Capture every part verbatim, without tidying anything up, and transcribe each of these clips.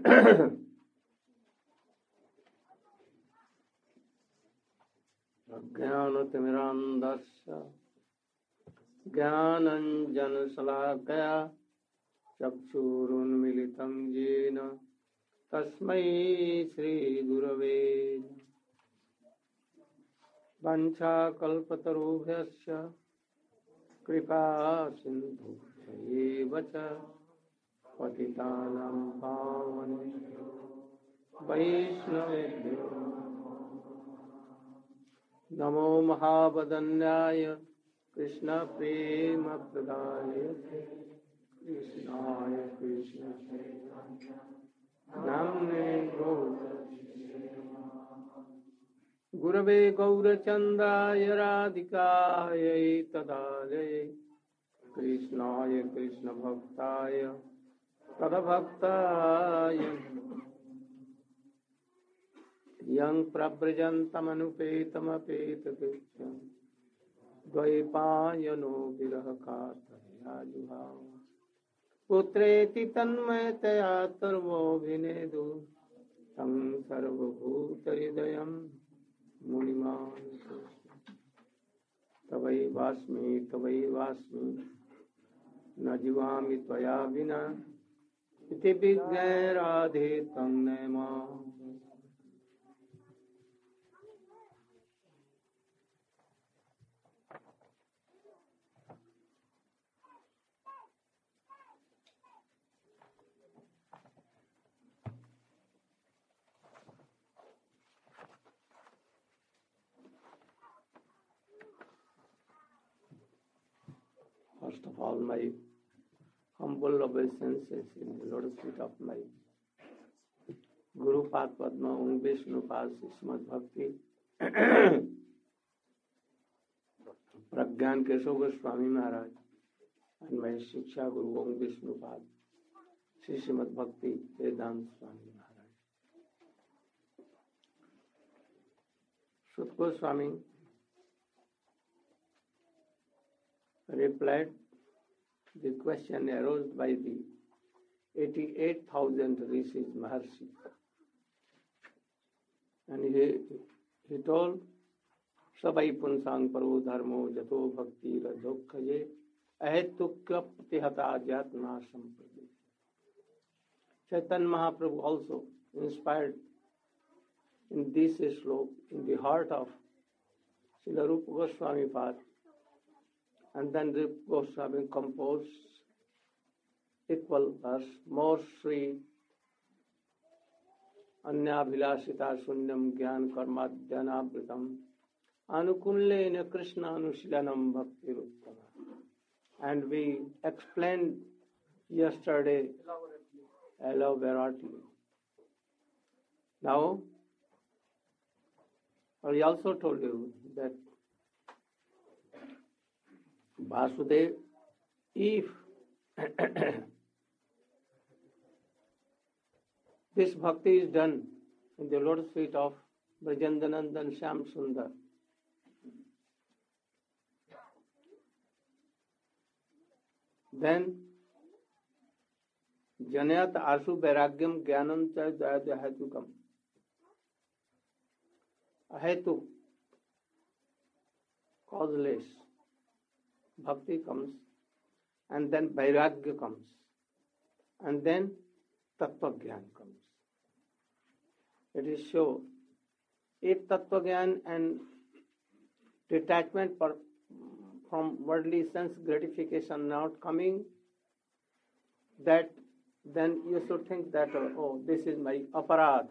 अज्ञानतिमिरान्धस्य ज्ञानञ्जनशलाकया चक्षुरुन्मीलितं येन तस्मै श्रीगुरवे वञ्चाकल्पतरुभ्यश्च कृपा सिन्धुभ्यैव च पतितानां पावनेभ्यो वैष्णवेभ्यो नमो महावदन्याय कृष्णप्रेमप्रदाय कृष्णाय कृष्णचैतन्यनाम्ने गुरवे गौरचन्द्राय राधिकायै तदालये कृष्णाय कृष्णभक्ताय तदभक्ताय यं प्रव्रजन्तमनुपेतमपेतकृत्यं द्वैपायनो विरहकातराजुहाव पुत्रेति तन्मयतया तर्वोऽभिनेदु तं सर्वभूतहृदयं मुनिमानतोऽस्मि तवैवास्मि तवैवास्मि न जीवामि त्वया विना इति विज्ञाय राधे तं Namami. First of all, my humble obeisances in the lotus feet of my Guru Pad Padma Om Vishnu Pad Srimad Bhakti Pragyan Keshav Goswami Maharaj and my Shiksha Guru Om Vishnu Pad Sri Srimad Bhakti Vedanta Swami Maharaj. Sut Goswami replied the question arose by the eighty-eight thousand rishis Maharshi, and he he told Sabai Punsang Paro Dharmo Jato Bhakti Radhokhaye Ahetukya Pratihata Jatna Sampradesha. Chaitanya Mahaprabhu also inspired in this slok in the heart of Srila Rupa Goswami Pad, and then Rupa Goswami composed equal verse, more Sri Anya Bhilasita Sunyam Gyan Karmadhyanabritam Anukullena Krishna Anushlanam Bhakti Ruttama. And we explained yesterday elaborately. Now, I also told you that Vasudev, if this bhakti is done in the lotus feet of Brajendanandan Shyam Sundar, then Janayat Asu Vairagyam Jnanam Cha Jayadya Hetukam. Ahetu, causeless, bhakti comes, and then Vairagya comes, and then Tattva Gyan comes. It is sure, if Tattva Gyan and detachment per, from worldly sense gratification not coming, that then you should think that, oh, this is my aparadh,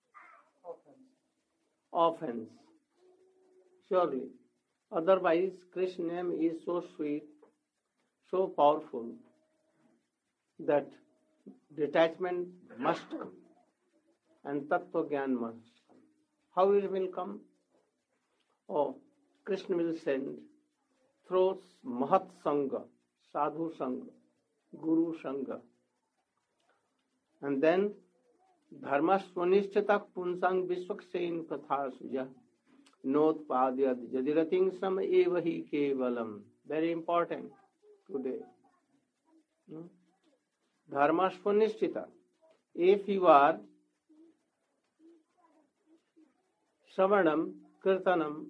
offense. Surely. Otherwise, Krishna name is so sweet, so powerful, that detachment must come and Tattva Gyan must come. How it will come? Oh, Krishna will send through Mahat Sangha, Sadhu Sangha, Guru Sangha. And then Dharma Swanishchatak Punsang Vishwaksein Katha Suja Notpadyad Jadirating Sam Evahi Kevalam. Very important today. Hmm? Dharma Swanishchita. if you are Shravanam, Kirtanam,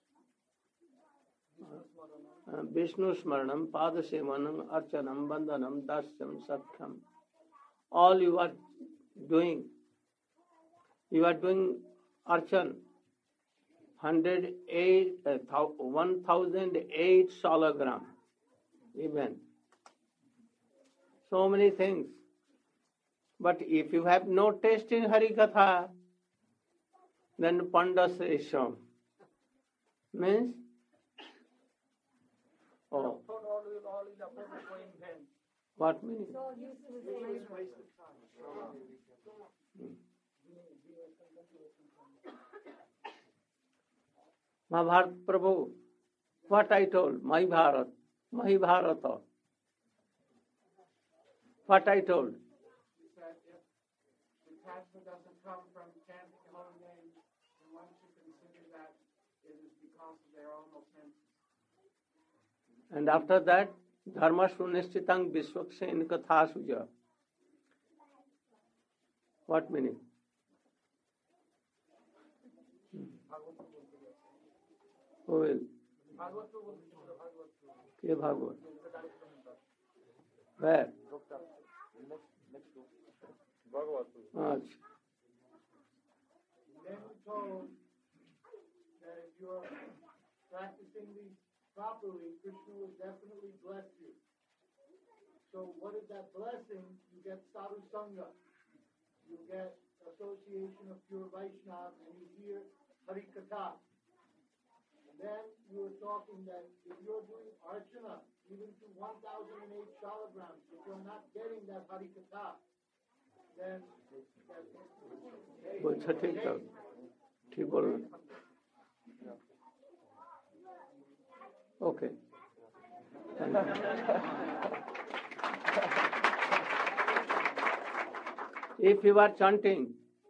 uh, Vishnu Smaranam, Padasevanam, Archanam, Bandhanam, Dasyam, Sakhyam, all you are doing, you are doing Archan, one hundred eight, uh, one thousand eight salagram, even. So many things. But if you have no taste in Harikatha, then Pandasresham means, oh, what meaning? Mahabharat Prabhu, what I told, my Bharat, my Bharata, what I told. Attachment doesn't come from chanting the holy name, and one should consider that it is because of their own offenses. And after that, dharma sunistitang vishwaksen katha suja. What meaning? Who will? Ke Bhagavad? Where? Achha. Then we told that if you are practicing these properly, Krishna will definitely bless you. So what is that blessing? You get sadhu sangha. You get association of pure Vaishnavas, and you hear Harikatha. And then you were talking that if you're doing archana, even to one thousand eight shalagrams, if you're not getting that Harikatha, then अच्छा ठीक था ठीक बोल रहे okay if you are chanting,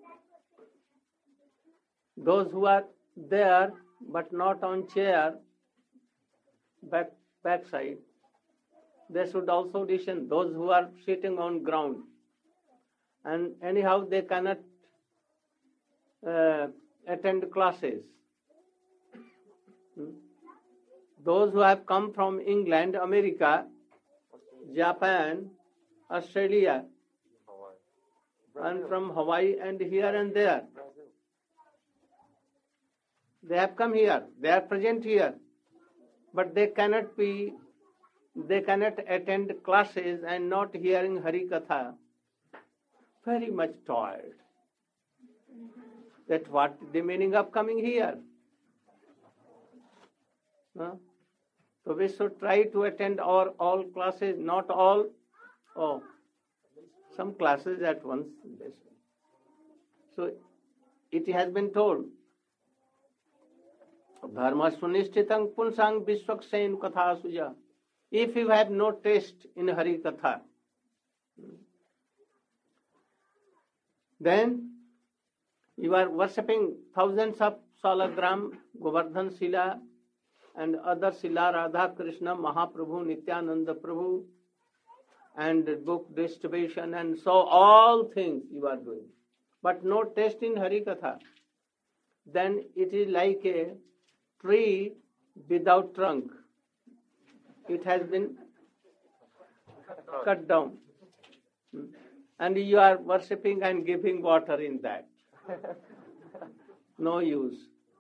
those who are there but not on chair, back back side, they should also listen. Those who are sitting on ground, and anyhow they cannot uh, attend classes. Hmm? Those who have come from England, America, Japan, Australia, and from Hawaii and here and there, they have come here, they are present here, but they cannot be, they cannot attend classes and not hearing Harikatha. Very much tired. That's what the meaning of coming here. Huh? So we should try to attend our all classes, not all, oh, some classes at once. So it has been told, Dharma sunishthitang punsang vishwaksen katha suja. If you have no taste in Hari Katha, then you are worshipping thousands of salagram, Govardhan Sila, and other Sila, Radha Krishna, Mahaprabhu, Nityananda Prabhu, and book distribution, and so all things you are doing. But no taste in Hari Katha. Then it is like a tree without trunk. It has been cut down. And you are worshipping and giving water in that. No use.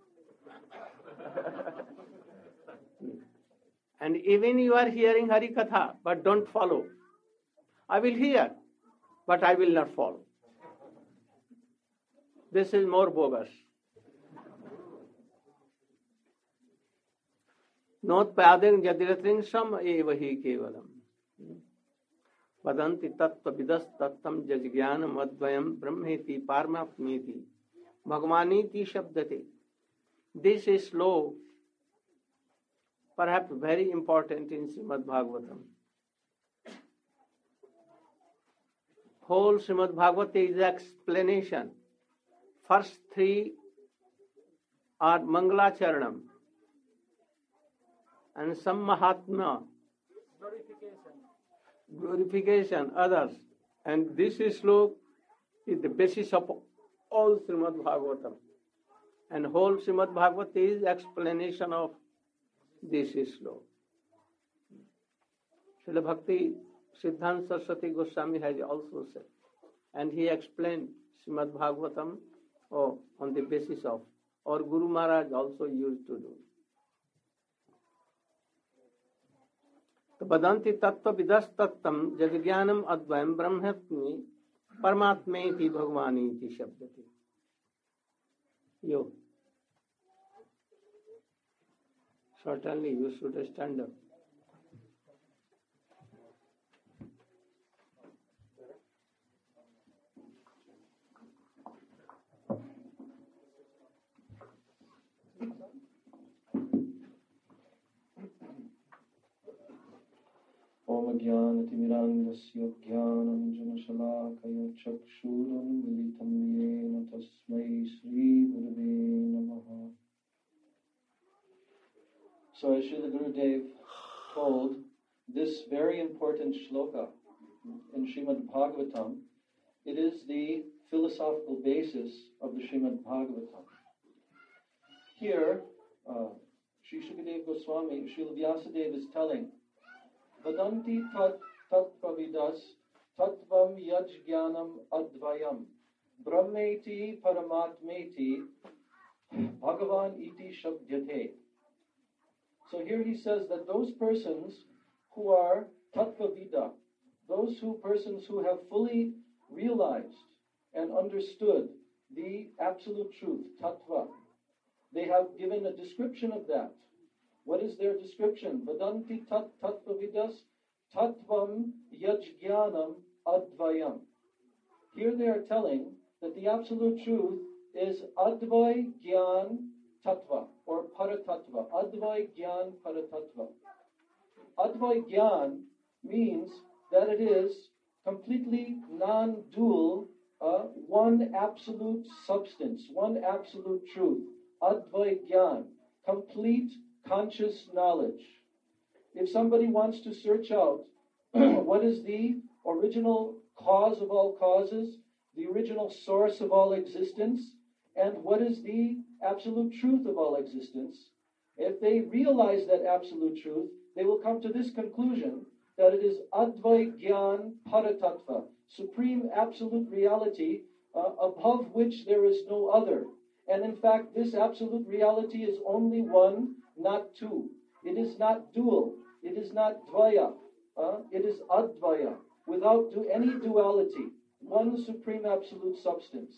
And even you are hearing Hari Katha, but don't follow. I will hear, but I will not follow. This is more bogus. Notpadeng jadiratring sam evahi kevalam. Vadanti tattva vidas tattam jajgyanam advayam brahmeti parmapmeti bhagwaniti shabdate. This is slow, perhaps very important in Srimad Bhagavatam. Whole Srimad Bhagavata is explanation. First three are Mangalacharanam and some Mahatma, glorification. glorification, others. And this is slow is the basis of all Srimad Bhagavatam. And whole Srimad Bhagavatam is explanation of this sloka. Srila Bhakti Siddhanta Saraswati Goswami has also said, and he explained Srimad Bhagavatam oh, on the basis of, or Guru Maharaj also used to do. Vadanti tattva vidas tattam jagyanam advayam brahmatmi paramatmeti bhagavani iti shabdati. You. Certainly you should stand up. Om Jnanatimirandasya Jnananjanashalakaya Chakshuram Militam Yena Tasmai Sri Gurave Namaha. So as Srila Gurudev told, this very important shloka in Srimad Bhagavatam, it is the philosophical basis of the Srimad Bhagavatam. Here, uh, Sri Shukadev Goswami, Srila Vyasadeva is telling, Vadanti tat tatvavidas tatvam yajnanam advayam brahmeti paramatmeti bhagavan iti shabdyate. So here he says that those persons who are tattvavida, those who persons who have fully realized and understood the absolute truth, tattva, they have given a description of that. What is their description? Vadanti tat tattvavidas tattvam yajnanam advayam. Here they are telling that the absolute truth is advay gyan tattva or paratattva. Advay gyan paratattva. Advay gyan means that it is completely non-dual, uh, one absolute substance, one absolute truth. Advay gyan, complete conscious knowledge. If somebody wants to search out what is the original cause of all causes, the original source of all existence, and what is the absolute truth of all existence, if they realize that absolute truth, they will come to this conclusion that it is Advay Gyan Paratattva, supreme absolute reality uh, above which there is no other. And in fact, this absolute reality is only one, not two. It is not dual. It is not dvaya. Uh, it is advaya, without do any duality. One supreme absolute substance.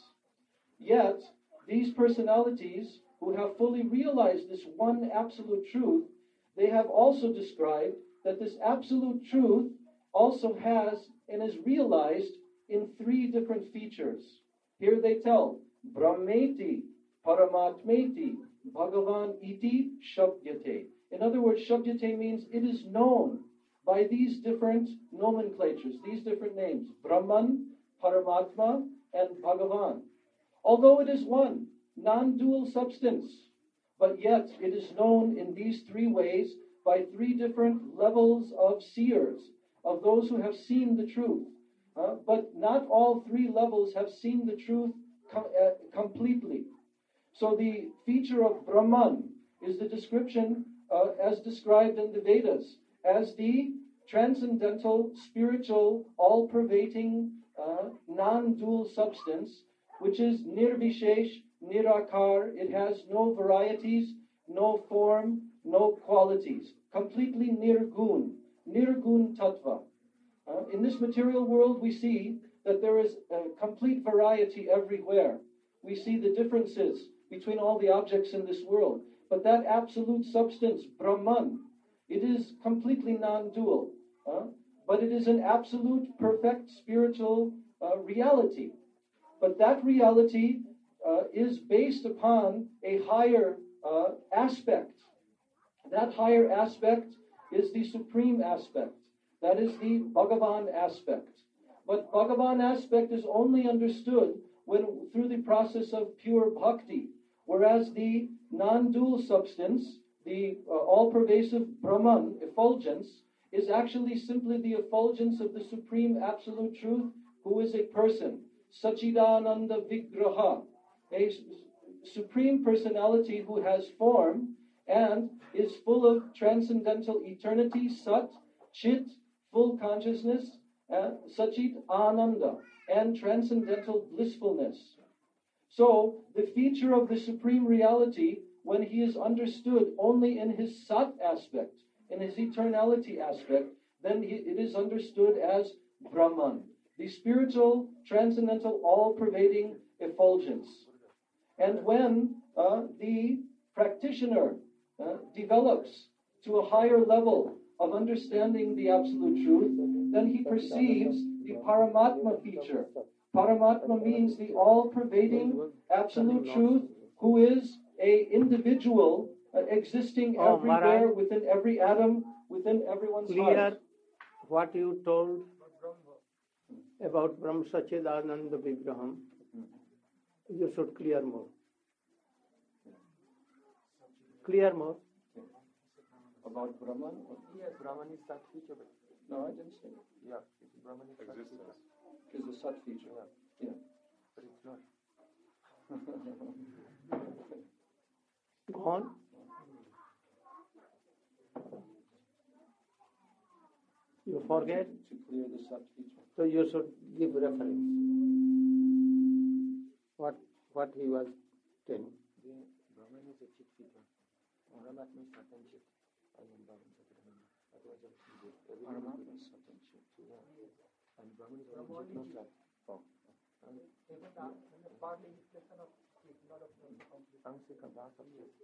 Yet, these personalities who have fully realized this one absolute truth, they have also described that this absolute truth also has and is realized in three different features. Here they tell, Brahmeti, Paramatmeti, Bhagavan iti shabdyate. In other words, shabdyate means it is known by these different nomenclatures, these different names, Brahman, Paramatma, and Bhagavan. Although it is one, non-dual substance, but yet it is known in these three ways by three different levels of seers, of those who have seen the truth. Uh, but not all three levels have seen the truth com- uh, completely. So the feature of Brahman is the description uh, as described in the Vedas as the transcendental, spiritual, all-pervading, uh, non-dual substance, which is nirvishesh, nirakar. It has no varieties, no form, no qualities. Completely nirgun, nirgun tattva. Uh, in this material world, we see that there is a complete variety everywhere. We see the differences between all the objects in this world. But that absolute substance, Brahman, it is completely non-dual. Uh, but it is an absolute, perfect spiritual uh, reality. But that reality uh, is based upon a higher uh, aspect. That higher aspect is the supreme aspect. That is the Bhagavan aspect. But Bhagavan aspect is only understood when through the process of pure bhakti. Whereas the non-dual substance, the uh, all-pervasive Brahman, effulgence, is actually simply the effulgence of the supreme absolute truth, who is a person. Sachidananda Vigraha, a supreme personality who has form and is full of transcendental eternity, Sat, Chit, full consciousness, uh, Sachit Ananda, and transcendental blissfulness. So, the feature of the supreme reality, when he is understood only in his Sat aspect, in his eternality aspect, then he, it is understood as Brahman, the spiritual, transcendental, all-pervading effulgence. And when uh, the practitioner uh, develops to a higher level of understanding the absolute truth, then he perceives the Paramatma feature. Paramatma means the all-pervading absolute truth, who is a individual uh, existing Oh, everywhere, Maharaj. within every atom, within everyone's Clear heart. what you told about Brahm Sachidananda Vigraham. You should clear more. Clear more. About Brahman? Yes, Brahman is Sat feature, but No, I didn't say it. yeah, it's Brahman is Sat feature, It's the Sat feature. Yeah. Yeah. but it's not. Go on. You forget, To clear the Sat feature. so you should give reference. What what he was telling. The Brahman is a Chit feature. Paramatma is Sat and Chit. I am Brahman Sachidananda. That was a everything. Paramatma is Sat and Chit. Yeah. And Brahman is only Chit, no Sat. Oh. And partly reflection of Chit, not of complete. Angse ka das of Chit.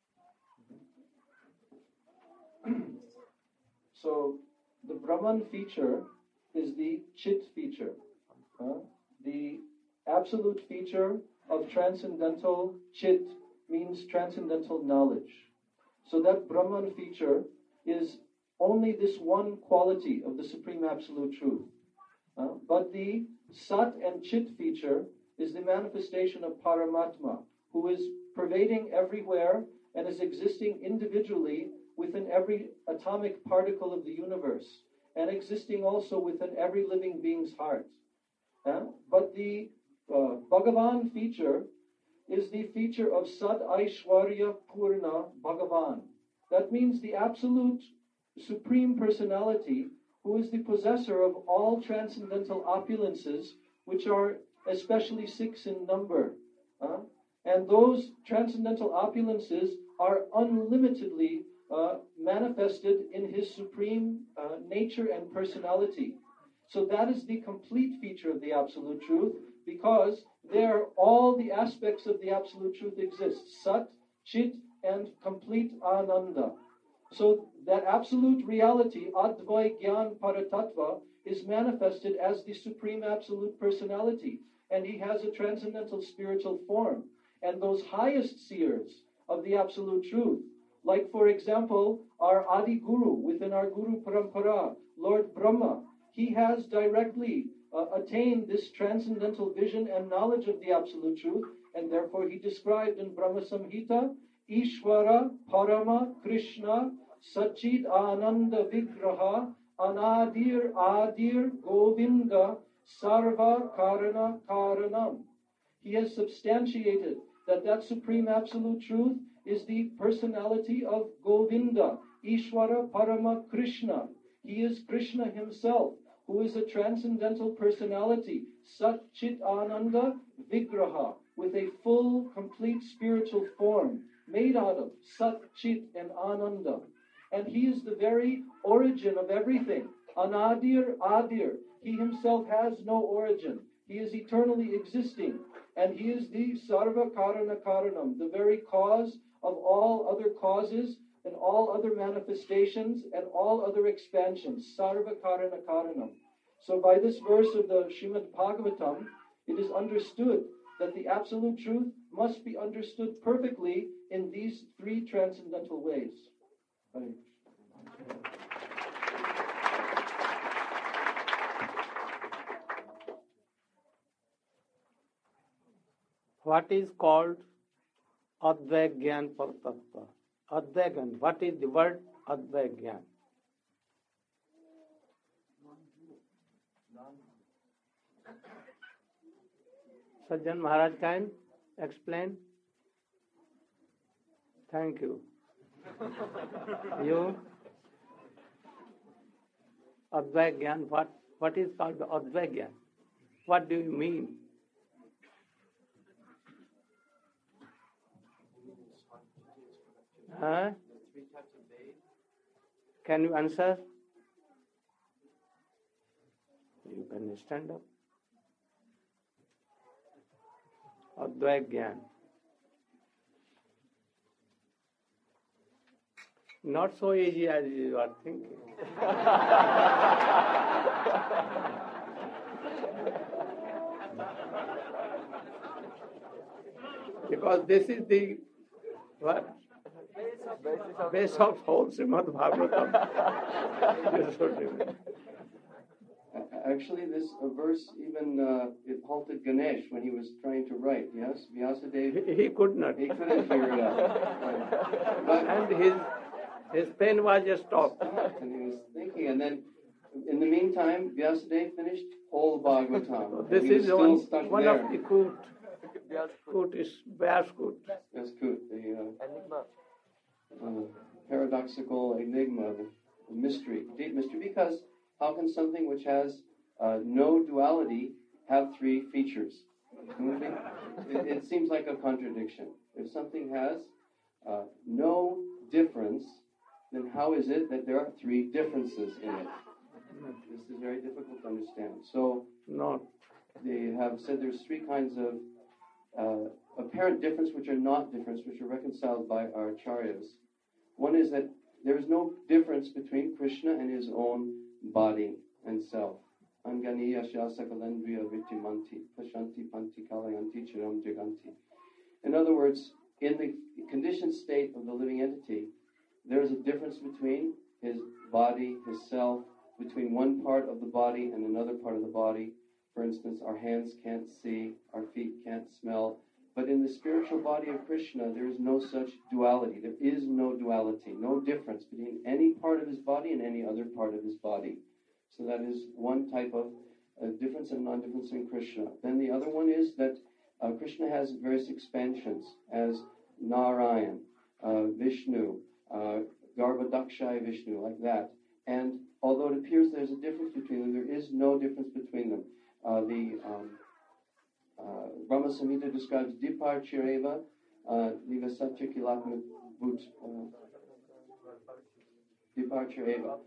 So, the Brahman feature is the Chit feature. Uh, the absolute feature of transcendental Chit means transcendental knowledge. So that Brahman feature is only this one quality of the Supreme Absolute Truth. Uh, but the Sat and Chit feature is the manifestation of Paramatma, who is pervading everywhere and is existing individually within every atomic particle of the universe, and existing also within every living being's heart. Uh, but the uh, Bhagavan feature is the feature of Sat Aishwarya Purna Bhagavan. That means the absolute supreme personality who is the possessor of all transcendental opulences, which are especially six in number. Uh, and those transcendental opulences are unlimitedly uh, manifested in his supreme uh, nature and personality. So that is the complete feature of the Absolute Truth, because there all the aspects of the Absolute Truth exist. Sat, Chit, and complete Ananda. So that absolute reality, Advai Gyan Paratattva, is manifested as the Supreme Absolute Personality. And he has a transcendental spiritual form. And those highest seers of the Absolute Truth, like for example, our Adi Guru within our Guru Parampara, Lord Brahma, he has directly uh, attained this transcendental vision and knowledge of the Absolute Truth, and therefore he described in Brahma Samhita, Ishvara Parama Krishna Sachid Ananda Vigraha Anadir Adir Govinda Sarva Karana Karanam. He has substantiated that that Supreme Absolute Truth is the personality of Govinda, Ishvara Parama Krishna. He is Krishna himself, who is a transcendental personality, Sat Chit Ananda Vigraha, with a full, complete spiritual form, made out of Sat, Chit, and Ananda. And he is the very origin of everything. Anadir Adir. He himself has no origin. He is eternally existing. And he is the Sarva Karana Karanam, the very cause of all other causes and all other manifestations and all other expansions. Sarva Karana Karanam. So by this verse of the Srimad Bhagavatam, it is understood that the Absolute Truth must be understood perfectly in these three transcendental ways. Hare Krishna. What is called Advai Gyan Paratattva? Advai Gyan. What is the word Advai Gyan? Sajjan Maharaj can explain? Thank you. You? Advait Gyan, what, what is called Advait Gyan? What do you mean? Huh? Can you answer? You can stand up. Advait Gyan. Not so easy as you are thinking. Because this is the what? Base of whole Srimad Bhagavatam. You should remember. Actually, this uh, verse even uh, it halted Ganesh when he was trying to write. Yes, Vyasadeva. He, he could not. He couldn't figure it out. Right. But, and his his pen was just stopped. And he was thinking, and then in the meantime, Vyasadeva finished whole Bhagavatam. So this he was is still one, stuck one there. of the Koot. Koot is Vyaskut. That's good. The uh, Enigma. uh, paradoxical enigma, the mystery, deep mystery. Because how can something which has uh, no duality have three features? It, it seems like a contradiction. If something has uh, no difference, then how is it that there are three differences in it? This is very difficult to understand. So, No. they have said there's three kinds of uh, apparent difference which are not difference, which are reconciled by our acharyas. One is that there is no difference between Krishna and his own body and self. Angani yasya sakalendriya vitimanti pashanti panti kalayanti chiram jaganti. In other words, in the conditioned state of the living entity, there is a difference between his body, his self, between one part of the body and another part of the body. For instance, our hands can't see, our feet can't smell. But in the spiritual body of Krishna, there is no such duality. There is no duality, no difference between any part of his body and any other part of his body. So that is one type of uh, difference and non-difference in Krishna. Then the other one is that uh, Krishna has various expansions as Narayan, uh, Vishnu, uh, Garbhodakshaya Vishnu, like that. And although it appears there's a difference between them, there is no difference between them. Uh, the um, uh, Brahma Samhita describes Dipar Chireva, Niva Satya Kilakma Bhut. Dipar Chireva.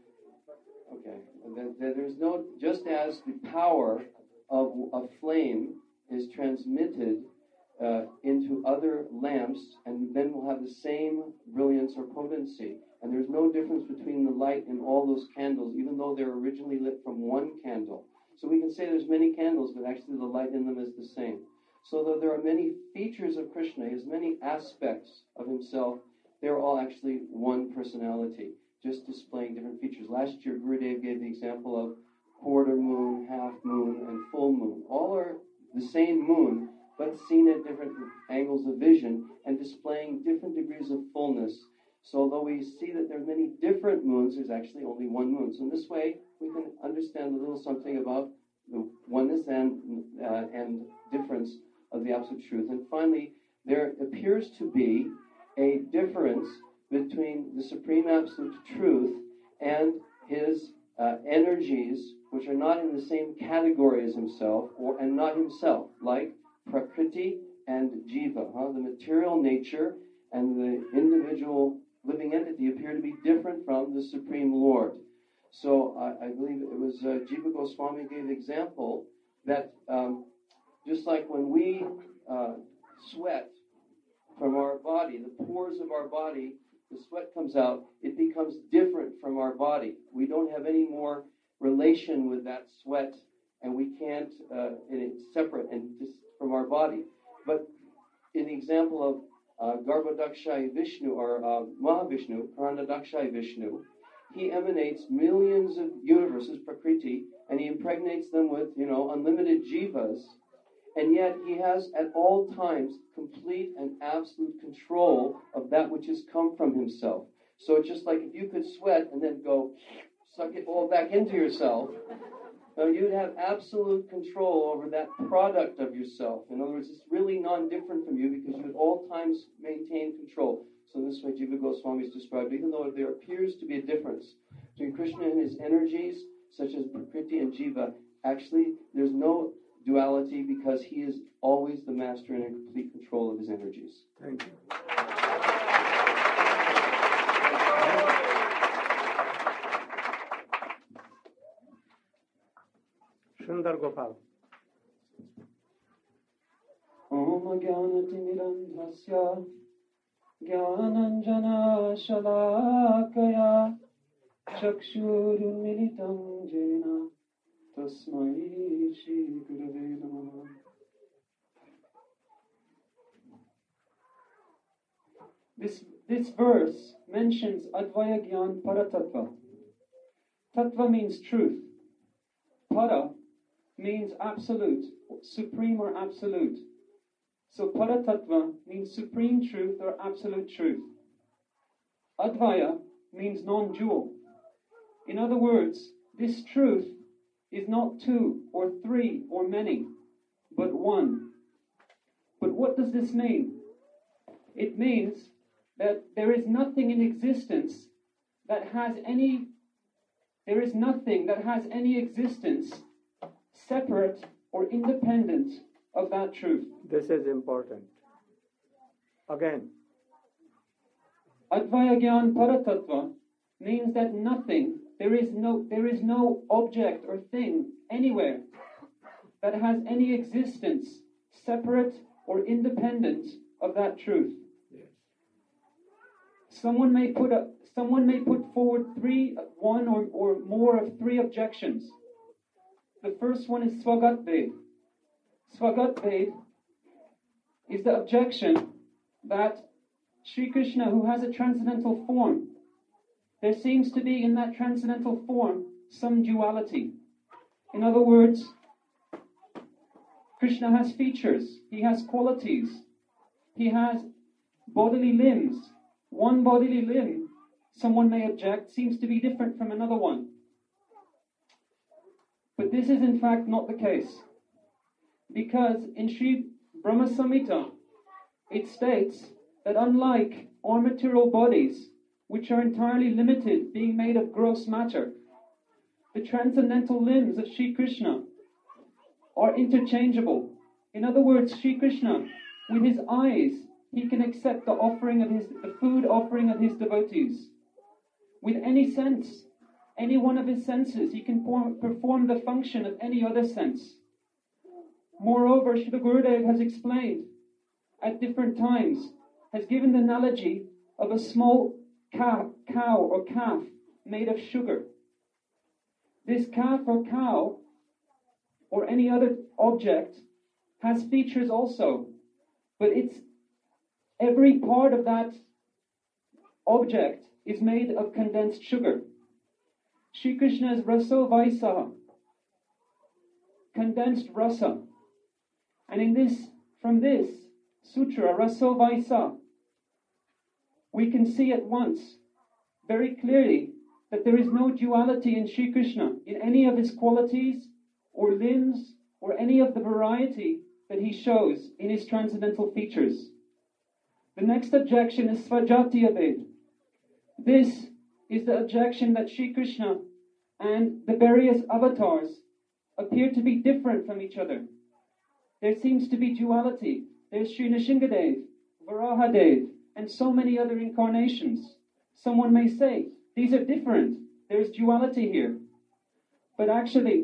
Okay. Then there's no, just as the power of a flame is transmitted uh, into other lamps, and then will have the same brilliance or potency. And there's no difference between the light in all those candles, even though they're originally lit from one candle. So we can say there's many candles, but actually the light in them is the same. So though there are many features of Krishna, he has many aspects of himself, they're all actually one personality, just displaying different features. Last year, Gurudev gave the example of quarter moon, half moon, and full moon. All are the same moon, but seen at different angles of vision and displaying different degrees of fullness. So although we see that there are many different moons, there's actually only one moon. So in this way, we can understand a little something about the oneness and, uh, and difference of the Absolute Truth. And finally, there appears to be a difference between the Supreme Absolute Truth and his uh, energies, which are not in the same category as himself, or and not himself, like Prakriti and Jiva. Huh? The material nature and the individual living entity appear to be different from the Supreme Lord. So I, I believe it was uh, Jiva Goswami gave the example that um, just like when we uh, sweat from our body, the pores of our body, the sweat comes out, it becomes different from our body. We don't have any more relation with that sweat, and we can't, uh, and it's separate and just from our body. But in the example of uh, Garbhodakshaya Vishnu, or uh, Mahavishnu, Pranadakshaya Vishnu, he emanates millions of universes, Prakriti, and he impregnates them with, you know, unlimited jivas, and yet he has at all times complete and absolute control of that which has come from himself. So it's just like if you could sweat and then go suck it all back into yourself, Now you'd have absolute control over that product of yourself. In other words, it's really non-different from you because you at all times maintain control. So this way Jiva Goswami is described, even though there appears to be a difference between Krishna and his energies, such as Prakriti and Jiva, actually there's no duality because he is always the master and in complete control of his energies. Thank you. Sundar Gopal. Om Jnanatimidandhasya Jnananjana Shalakaya Chakshurunmilitam Jena Tasmai Shri Gurave Namaha. This, this verse mentions Advaya Gyan Paratattva. Tattva means truth. Para means absolute, supreme or absolute. So Paratattva means supreme truth or absolute truth. Advaya means non-dual. In other words, this truth is not two or three or many, but one. But what does this mean? It means that there is nothing in existence that has any, there is nothing that has any existence separate or independent of that truth. This is important. Again. Advaya Gyan Paratattva means that nothing, there is no there is no object or thing anywhere that has any existence separate or independent of that truth. Yes. Someone may put a someone may put forward three one or, or more of three objections. The first one is Swagat Ved. Swagat Ved is the objection that Sri Krishna, who has a transcendental form, there seems to be in that transcendental form some duality. In other words, Krishna has features, he has qualities, he has bodily limbs. One bodily limb, someone may object, seems to be different from another one. But this is in fact not the case. Because in Sri Brahma Samhita, it states that unlike our material bodies, which are entirely limited, being made of gross matter, the transcendental limbs of Sri Krishna are interchangeable. In other words, Sri Krishna, with his eyes, he can accept the offering of his, the food offering of his devotees. With any sense, any one of his senses, he can perform the function of any other sense. Moreover, Srila Gurudev has explained at different times, has given the analogy of a small cow, cow or calf made of sugar. This calf or cow, or any other object, has features also, but it's every part of that object is made of condensed sugar. Sri Krishna's Raso Vaisa, condensed rasa. And in this, from this sutra, Raso Vaisa, we can see at once, very clearly, that there is no duality in Sri Krishna, in any of his qualities, or limbs, or any of the variety that he shows in his transcendental features. The next objection is Svajatiya Ved. This is the objection that Sri Krishna and the various avatars appear to be different from each other. There seems to be duality. There's Sri Nrsingadev, Varahadev, and so many other incarnations. Someone may say, these are different. There's duality here. But actually,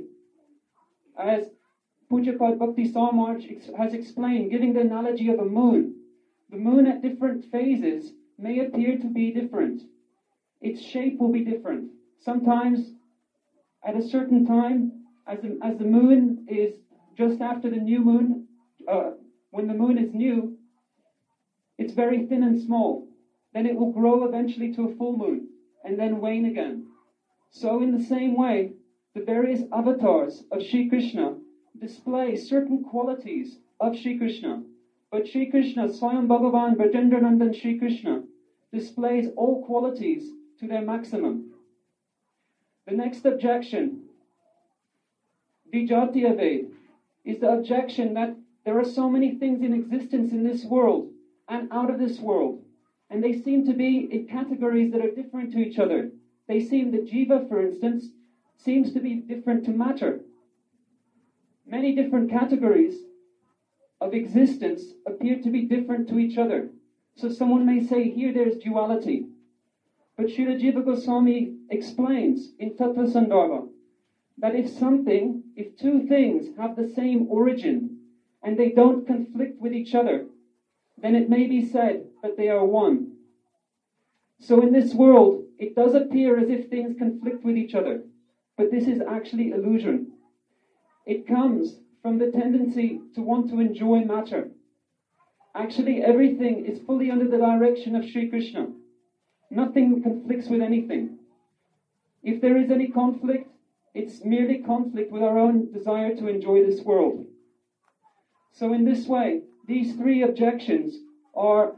as Pujapad Bhakti Samaraj has explained, giving the analogy of a moon, the moon at different phases may appear to be different. Its shape will be different. Sometimes, at a certain time, as the, as the moon is just after the new moon, uh, when the moon is new, it's very thin and small. Then it will grow eventually to a full moon, and then wane again. So in the same way, the various avatars of Sri Krishna display certain qualities of Sri Krishna. But Sri Krishna, Swayam Bhagavan Brajendranandan Sri Krishna, displays all qualities to their maximum. The next objection Vijatiyaved, is the objection that there are so many things in existence in this world and out of this world, and they seem to be in categories that are different to each other. They seem, the jiva, for instance, seems to be different to matter. Many different categories of existence appear to be different to each other. So someone may say, here there's duality. But Srila Jiva Goswami explains in Tattva Sandarbha that if something, if two things have the same origin and they don't conflict with each other, then it may be said that they are one. So in this world, it does appear as if things conflict with each other, but this is actually illusion. It comes from the tendency to want to enjoy matter. Actually, everything is fully under the direction of Sri Krishna. Nothing conflicts with anything. If there is any conflict, it's merely conflict with our own desire to enjoy this world. So in this way, these three objections are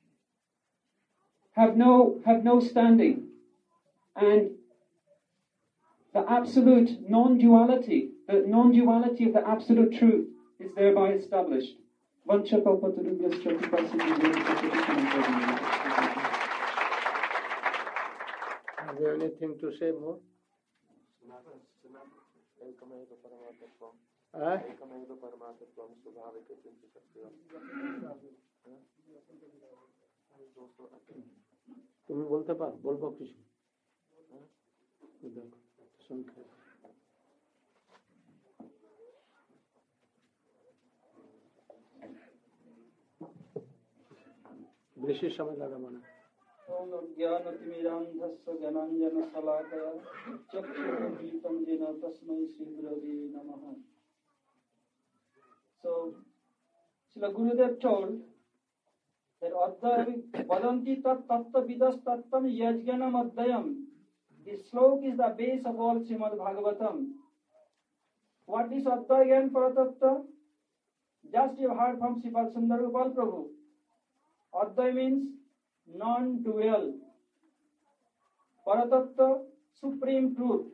have no have no standing, and the absolute non-duality, the non-duality of the absolute truth is thereby established. Is there anything to say more? Huh? তুমি বলতে পারো, বলবো কিছু? দেখো শুনতে বেশি সময় লাগাবো না। ज्ञानतिमिरान्धस्य ज्ञानाञ्जनशलाकया चक्षुरुन्मीलितं येन तस्मै श्रीगुरवे नमः. So, Srila Gurudev told that Adhyaya Vadanti tat tattva vidas tattam yajganam adhyayam. This slok is the base of all Srimad Bhagavatam. What is Adhyaya and Paratattva? Just you heard from Sripad Sundar Gopal Prabhu. Adhyaya means non-dual. Paratattva, supreme truth.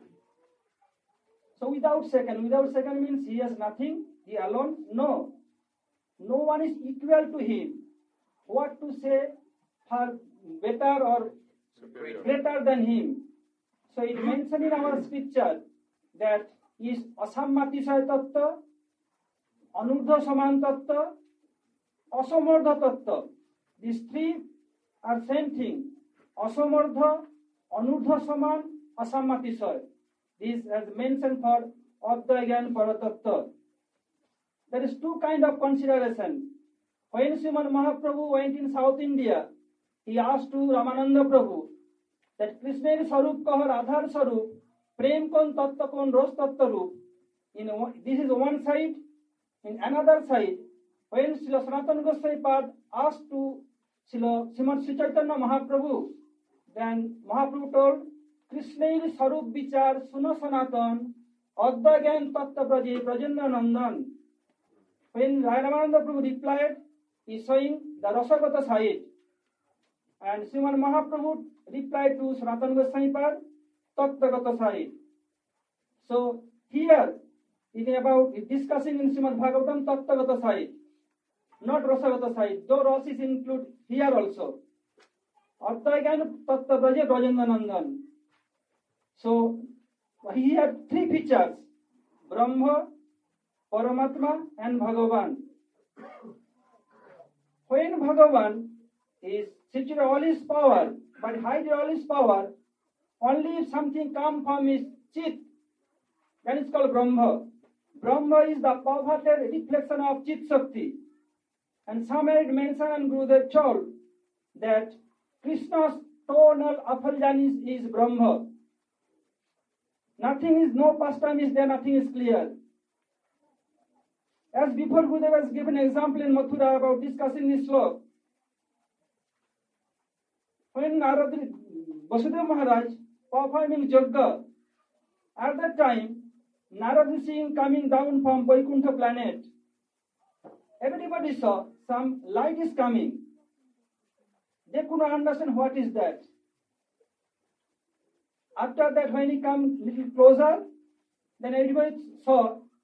So without second, without second means he has nothing, he alone? No. No one is equal to him. What to say for better or greater than him? So it mentioned in our scripture that he is asammatisaya tattva, anurdha saman tattva, asamardha tattva. These three are same thing. Asamardha, anurdha saman, asammatisaya. This is mentioned for Adhyaya and Paratattva. There is two kind of consideration. When Srimad Mahaprabhu went in South India, he asked to Ramananda Prabhu that Krishna is Sarup Kahar Adhar Sarup, Prem Kon Tattva Kon Ros Tattva Rup. In one, this is one side. In another side, when Srila Sanatana Goswami Pad asked to Srila Srimad Sri Chaitanya Mahaprabhu, then Mahaprabhu told, Krishna is Sarup Vichar Suno Sanatan Adhyaya Tattva Praje Prajendra Nandan. When Ramananda Prabhu replied, he is showing the Rasagata side. And Srimad Mahaprabhu replied to Sanatana Goswami Pad, Tattvagata side. So here, it is about discussing in Srimad Bhagavatam Tattvagata side, not Rasagata side, though Ras is included here also. Adhyaya Tattva Praje Prajendra Nandan. So he had three features: Brahma, Paramatma and Bhagavan. When Bhagavan is situated all his power, but hide all his power, only if something comes from his chit, then it's called Brahma. Brahma is the perverted reflection of Chit Shakti. And somewhere it mentioned and Gurudev told that Krishna's tonal effulgence is, is Brahma. Nothing is, no pastime is there, nothing is clear. As before, Gurudev has given an example in Mathura about discussing this slok. When Narad, Vasudeva Maharaj performing Yajna, at that time, Narad is seeing coming down from Vaikuntha planet. Everybody saw some light is coming. They could not understand what is that. After that, when he came little closer, then everybody saw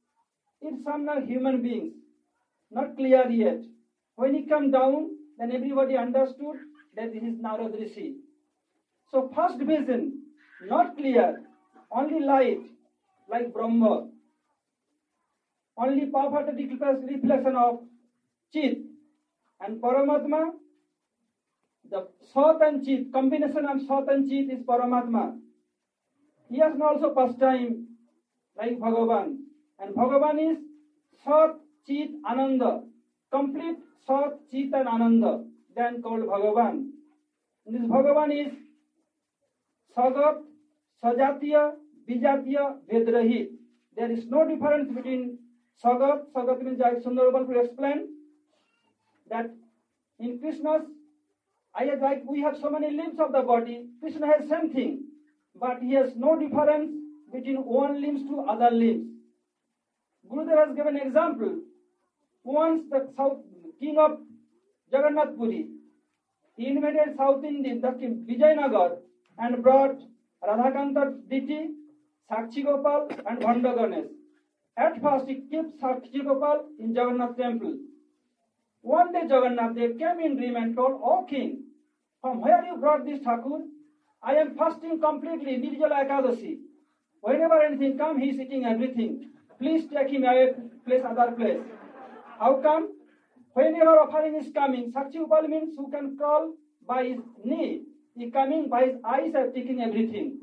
It's some not human beings, not clear yet. When he come down, then everybody understood that this is Narad Rishi. So first vision, not clear, only light, like Brahma. Only perfect reflection of Chit. And Paramatma, the Sat and Chit, combination of Sat and Chit is Paramatma. He has also pastime like Bhagavan. And Bhagavan is Sat, Chit, Ananda. Complete Sat, Chit and Ananda, then called Bhagavan. And this Bhagavan is Sagat, Sajatiya, Vijatiya, Vedrahit. There is no difference between Sagat. Sagat means like Sundarabal will explain that in Krishna's, I like we have so many limbs of the body, Krishna has same thing, but he has no difference between one limbs to other limbs. Gurudev has given an example. Once the South king of Jagannath Puri, he invaded South India, the king Vijayanagar, and brought Radhakanta deity, Sakshi Gopal and Bhanda Ganesh. At first he kept Sakshi Gopal in Jagannath temple. One day Jagannath Dev came in dream and told, "O king, from where you brought this Thakur? I am fasting completely, Nirjala Ekadasi. Whenever anything comes, he is eating everything. Please take him away, place other place." How come? Whenever offering is coming, Sakshi Gopal means who can crawl by his knee. He coming by his eyes and taking everything.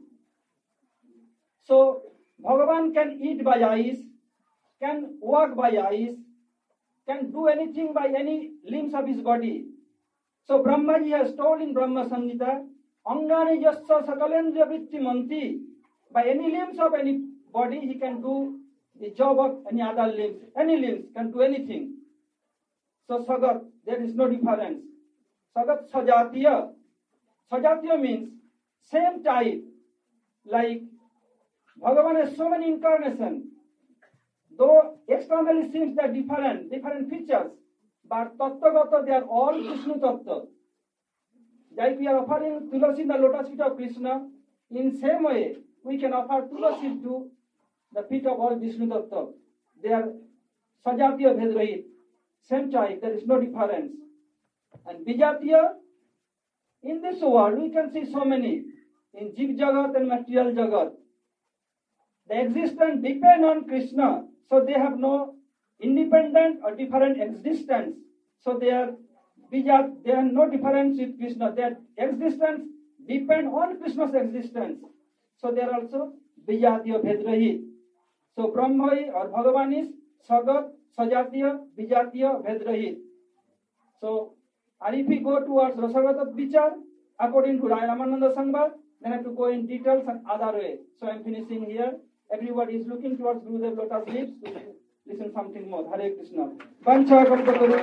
So Bhagavan can eat by eyes, can walk by eyes, can do anything by any limbs of his body. So Brahmaji has told in Brahma Samhita, Angani Yasya Sakalendra Vritti Manti. By any limbs of any body, he can do the job of any other limbs. Any limbs can do anything. So Sagat, there is no difference. Sagat Sajatiya. Sajatiya means same type. Like Bhagavan has so many incarnations. Though externally seems that different, different features, but Tattva-gata, they are all Vishnu Tattva. Like we are offering Tulasi in the lotus feet of Krishna, in same way, we can offer Tulasi to the feet of all Vishnu Tattva. They are Sajatiya Bhedrahit, same type, there is no difference. And Vijatiya, in this world, we can see so many, in Jiv Jagat and material Jagat. The existence depend on Krishna, so they have no independent or different existence. So they are Vijat, they have no difference with Krishna. Their existence depend on Krishna's existence. So they are also Vijatiya Bhedrahit. So Brahma or Bhagavan is Sagat, Sajatiya, Vijatiya, Bhedrahit. So, and if we go towards Rasagata Vichar, according to Ramananda Sangha, then I have to go in details and other way. So I am finishing here. Everybody is looking towards Gurudev Lotus lips to listen something more. Hare Krishna. Vancha kalpataru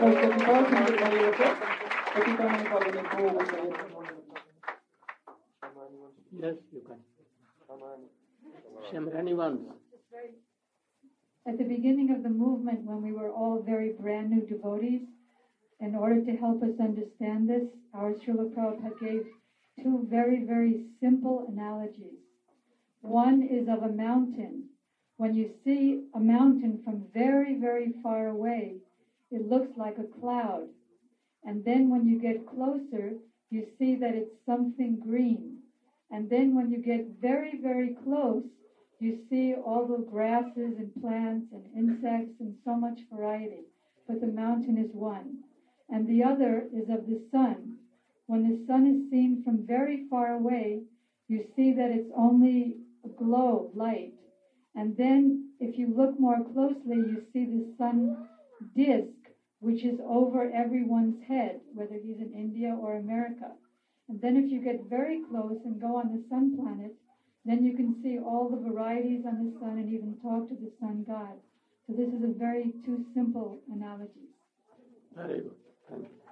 Yes, you can. Shamrani wants. At the beginning of the movement, when we were all very brand new devotees, in order to help us understand this, our Srila Prabhupada gave two very, very simple analogies. One is of a mountain. When you see a mountain from very, very far away, it looks like a cloud. And then when you get closer, you see that it's something green. And then when you get very, very close, you see all the grasses and plants and insects and so much variety. But the mountain is one. And the other is of the sun. When the sun is seen from very far away, you see that it's only a glow, light. And then if you look more closely, you see the sun disk, which is over everyone's head, whether he's in India or America. And then if you get very close and go on the sun planet, then you can see all the varieties on the sun and even talk to the sun god. So this is a very two simple analogies. Very good. Thank you.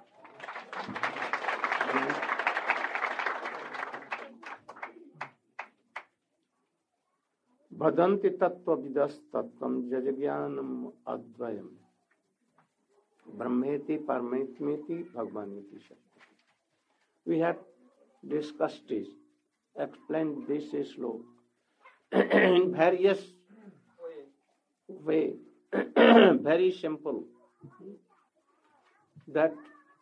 Vadanti tattva vidas tattvam jajagyanam advayam brahmeti paramatmeti bhagavaniti shakti. We have discussed this, explained this slow in various ways very simple, that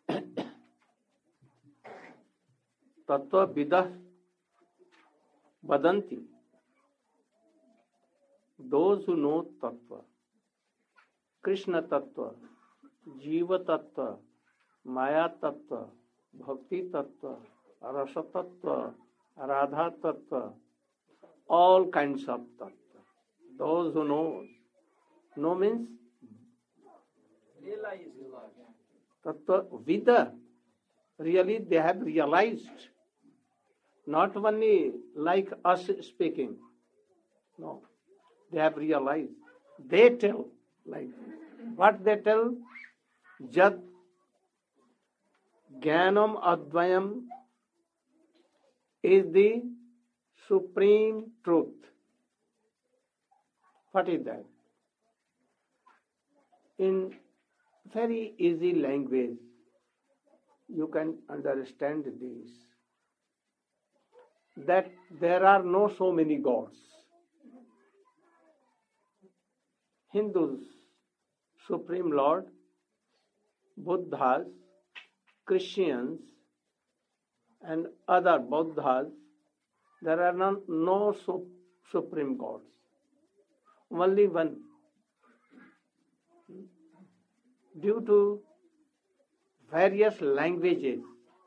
tattva vidah vadanti, those who know tattva, Krishna tattva, Jiva tattva, Maya tattva, Bhakti tattva, Rasa tattva, Radha tattva, all kinds of tattva. Those who know, know means tattva vida, really they have realized, not only like us speaking, no, they have realized. They tell like this. What they tell? Jad Jnanam Advayam is the supreme truth. What is that? In very easy language, you can understand this. That there are no so many gods. Hindus, Supreme Lord, Buddhas, Christians, and other Buddhas, there are none, no so, supreme gods. Only one. Due to various languages,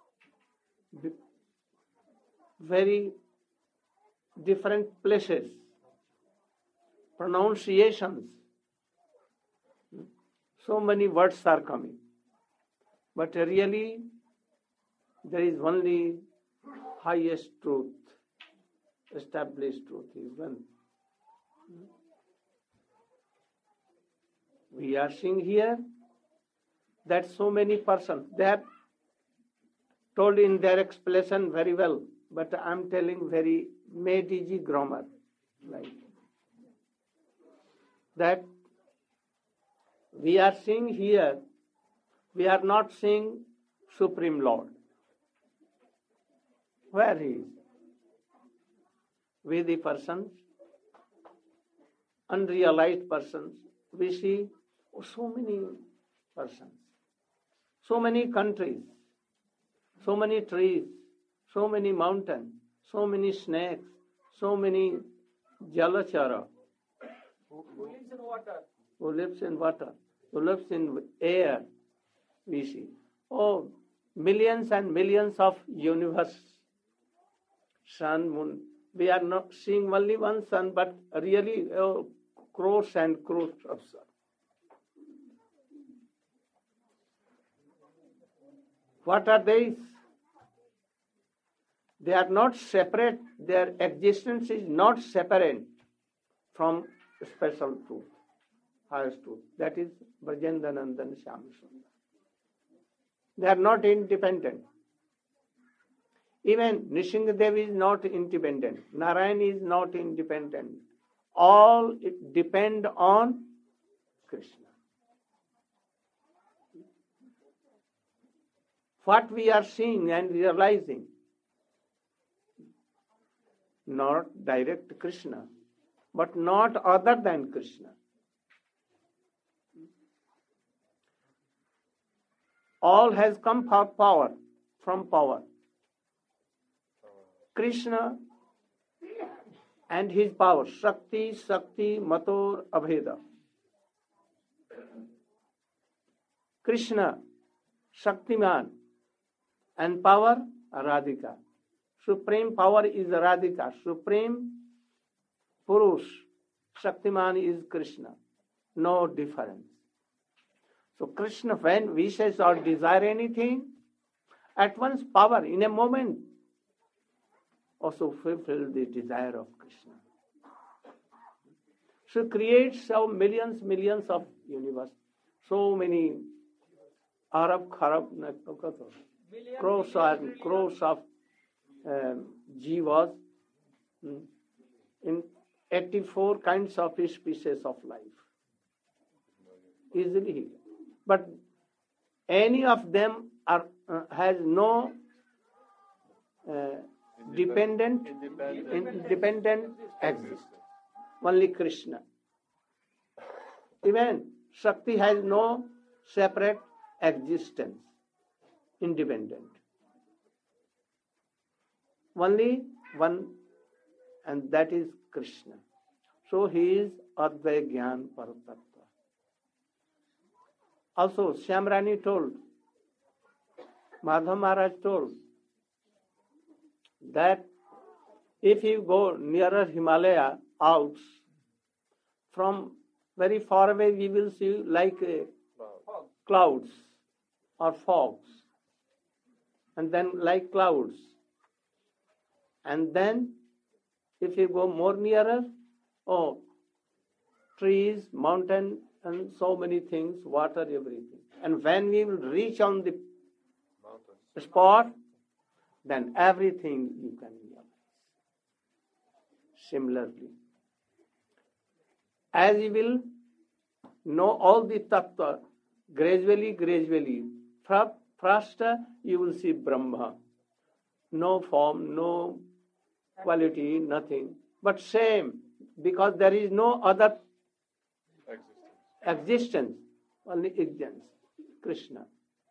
very different places, pronunciations, so many words are coming. But really, there is only highest truth, established truth is one. We are seeing here that so many persons, they have told in their explanation very well, but I am telling very made easy grammar, like that we are seeing here, we are not seeing Supreme Lord. Where he is? We the persons, unrealized persons, we see oh, so many persons, so many countries, so many trees, so many mountains, so many snakes, so many jalachara. Who, who lives in water? Who lives in water, who lives in air, we see. Oh, millions and millions of universe, sun, moon. We are not seeing only one sun, but really oh, crores and crores of sun. What are these? They are not separate. Their existence is not separate from special truth, highest truth. That is Brajendanandan Shyamsundar. They are not independent. Even Nrsimhadev is not independent. Narayan is not independent. All it depend on Krishna. What we are seeing and realizing, not direct Krishna, but not other than Krishna. All has come for power, from power. Krishna and his power, Shakti, Shakti, Mator, Abheda. Krishna, Shaktiman, and power, Radhika. Supreme power is Radhika. Supreme Purush, Shaktiman is Krishna. No difference. So Krishna, when wishes or desire anything, at once power, in a moment, also fulfill the desire of Krishna. So creates so millions, millions of universe. So many Arab, Kharab, crores and crores of um, jivas in eighty-four kinds of species of life. Easily. But any of them are uh, has no uh, dependent, independent, independent existence. Only Krishna. Even Shakti has no separate existence, independent. Only one, and that is Krishna. So he is Advaya Gyan Paratattva. Also, Shyamrani told, Madhav Maharaj told, that if you go nearer Himalaya Alps, from very far away we will see like uh, clouds or fogs, and then like clouds. And then if you go more nearer, oh, trees, mountain, and so many things, water, everything. And when we will reach on the spot, then everything you can realize. Similarly, as you will know all the tattva, gradually, gradually, first you will see Brahma. No form, no quality, nothing, but same, because there is no other existence, only existence, Krishna.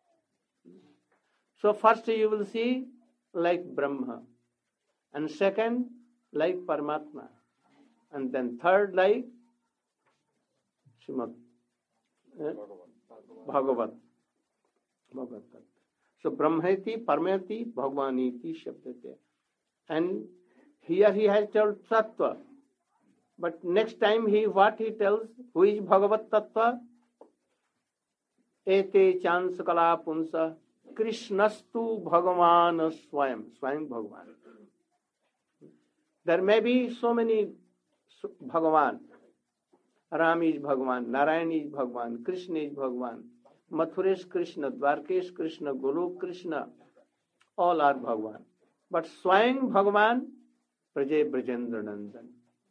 So first you will see like Brahma, and second like Paramatma, and then third like Srimad eh? Bhagavat. Bhagavat. So Brahmeti, Paramati, Bhagavaniti Shabdate. And here he has told Tattva. But next time he what he tells, who is Bhagavat Tattva? Ete Chanskala Punsa Krishnastu Bhagavan Swayam. Swayam Bhagavan. There may be so many Bhagavan. Ram is Bhagavan, Narayan is Bhagavan, Krishna is Bhagavan, Mathuresh Krishna, Dwarkesh Krishna, Golok Krishna, all are Bhagavan. But Swayam Bhagavan, Praje Brajendra Nandan.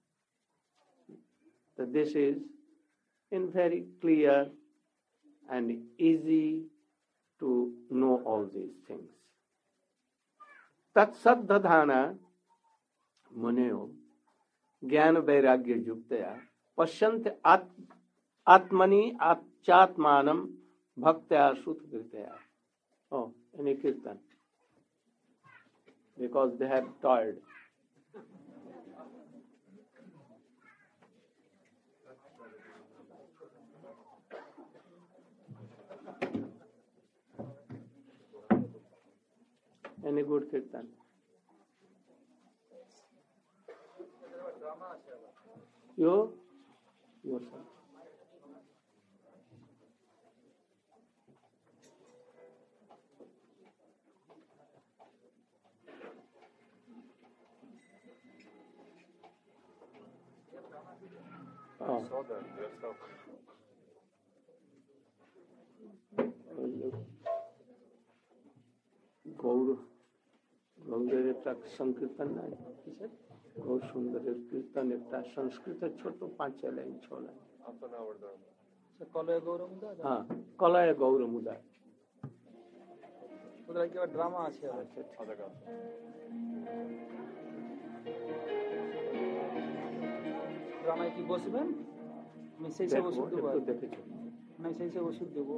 So this is in very clear and easy to know all these things. Tat saddhadhana muneo jnana vairagya yuktaya pashyant atmani achatmanam bhaktya sutritaya. Oh, any kirtan. Because they have toiled. Any good kirtan? You? Yourself. Oh. Gaur, Gauরের একটা সংকীর্তন নাই, গৌর সুন্দরের কীর্তন একটা সংস্কৃতের ছোট পাঁচ line ছ line. হ্যাঁ, কলয় গৌরমুদা। ড্রামা আছে। ড্রামায় কি বসবেন? আমি সেই সব ওষুধ দেবো। দেখেছো? আমি সেই সব ওষুধ দেবো।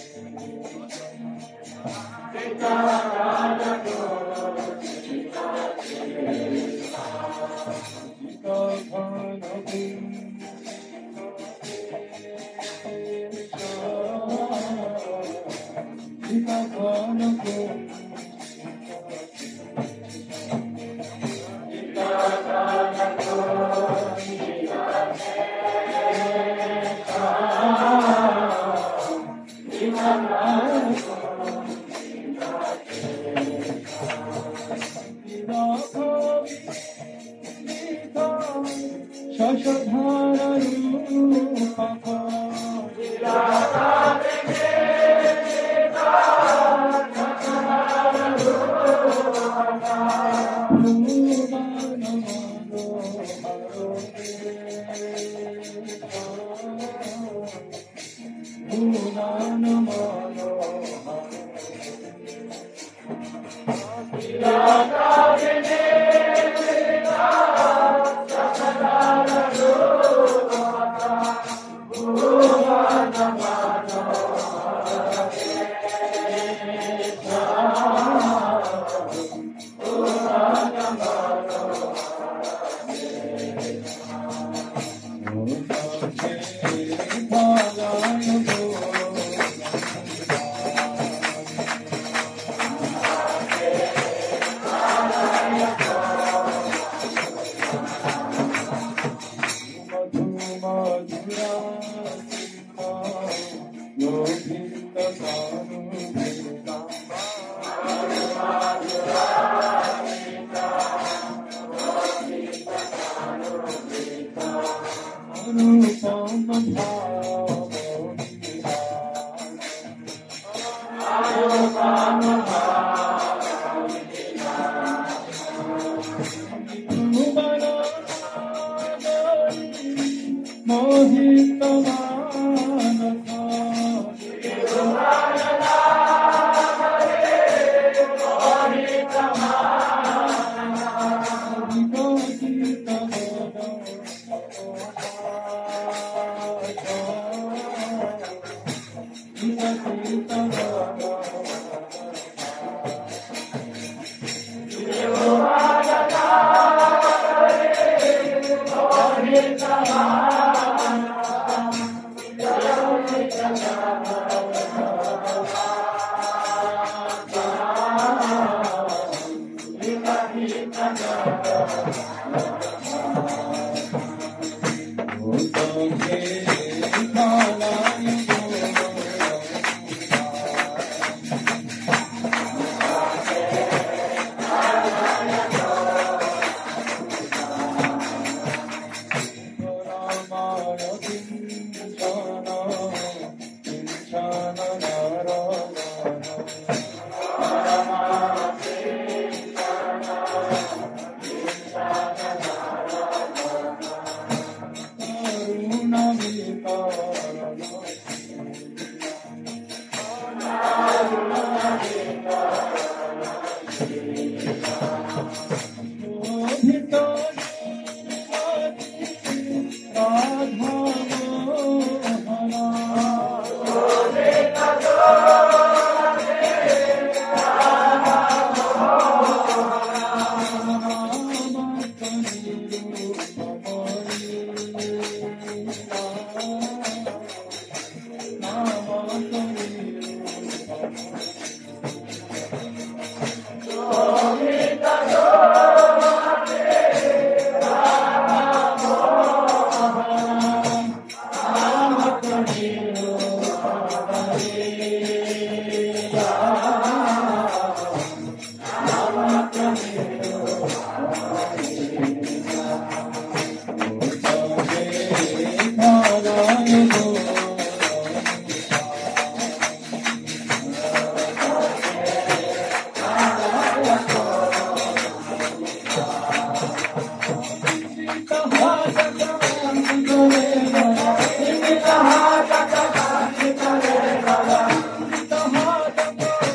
Thank you.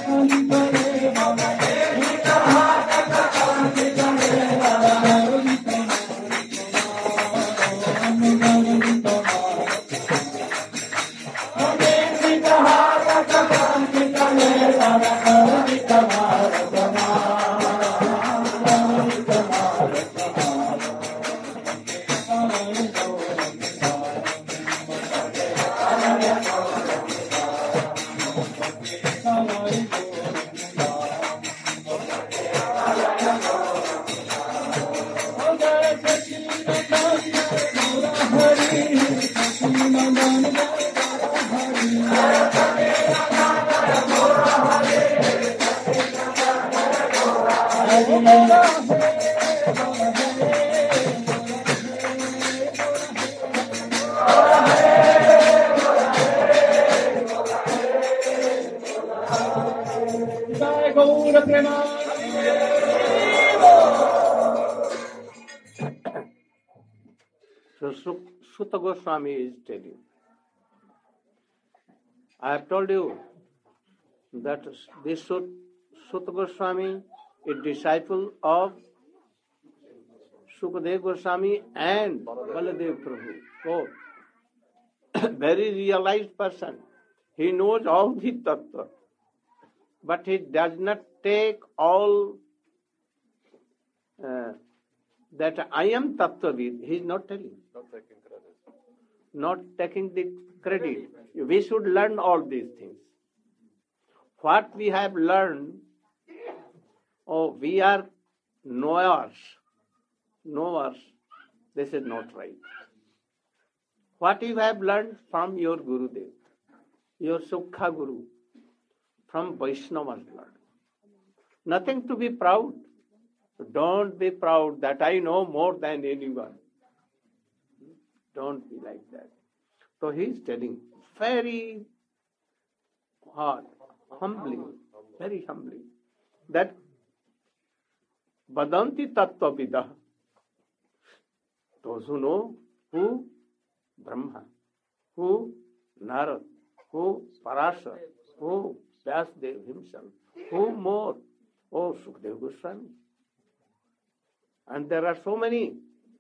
So Sutta Goswami is telling. I have told you that this Sutta Goswami is disciple of Sukadeva Goswami and Baladev Prabhu. So, very realized person. He knows all the tattva, but he does not take all uh, that I am tattvavid. He is not telling. Not taking credit. Not taking the credit. We should learn all these things. What we have learned, oh, we are knowers. Knowers, this is not right. What you have learned from your Gurudev, your Sukha Guru, from Vaishnavas learned. Nothing to be proud. Don't be proud that I know more than anyone. Don't be like that. So he is telling very hard, humbly, very humbly, that Vadanti Tattva Vidah, those who know who Brahma, who Narad, who Parashar, who Vyasdev himself, who more, oh Sukadeva Goswami. And there are so many.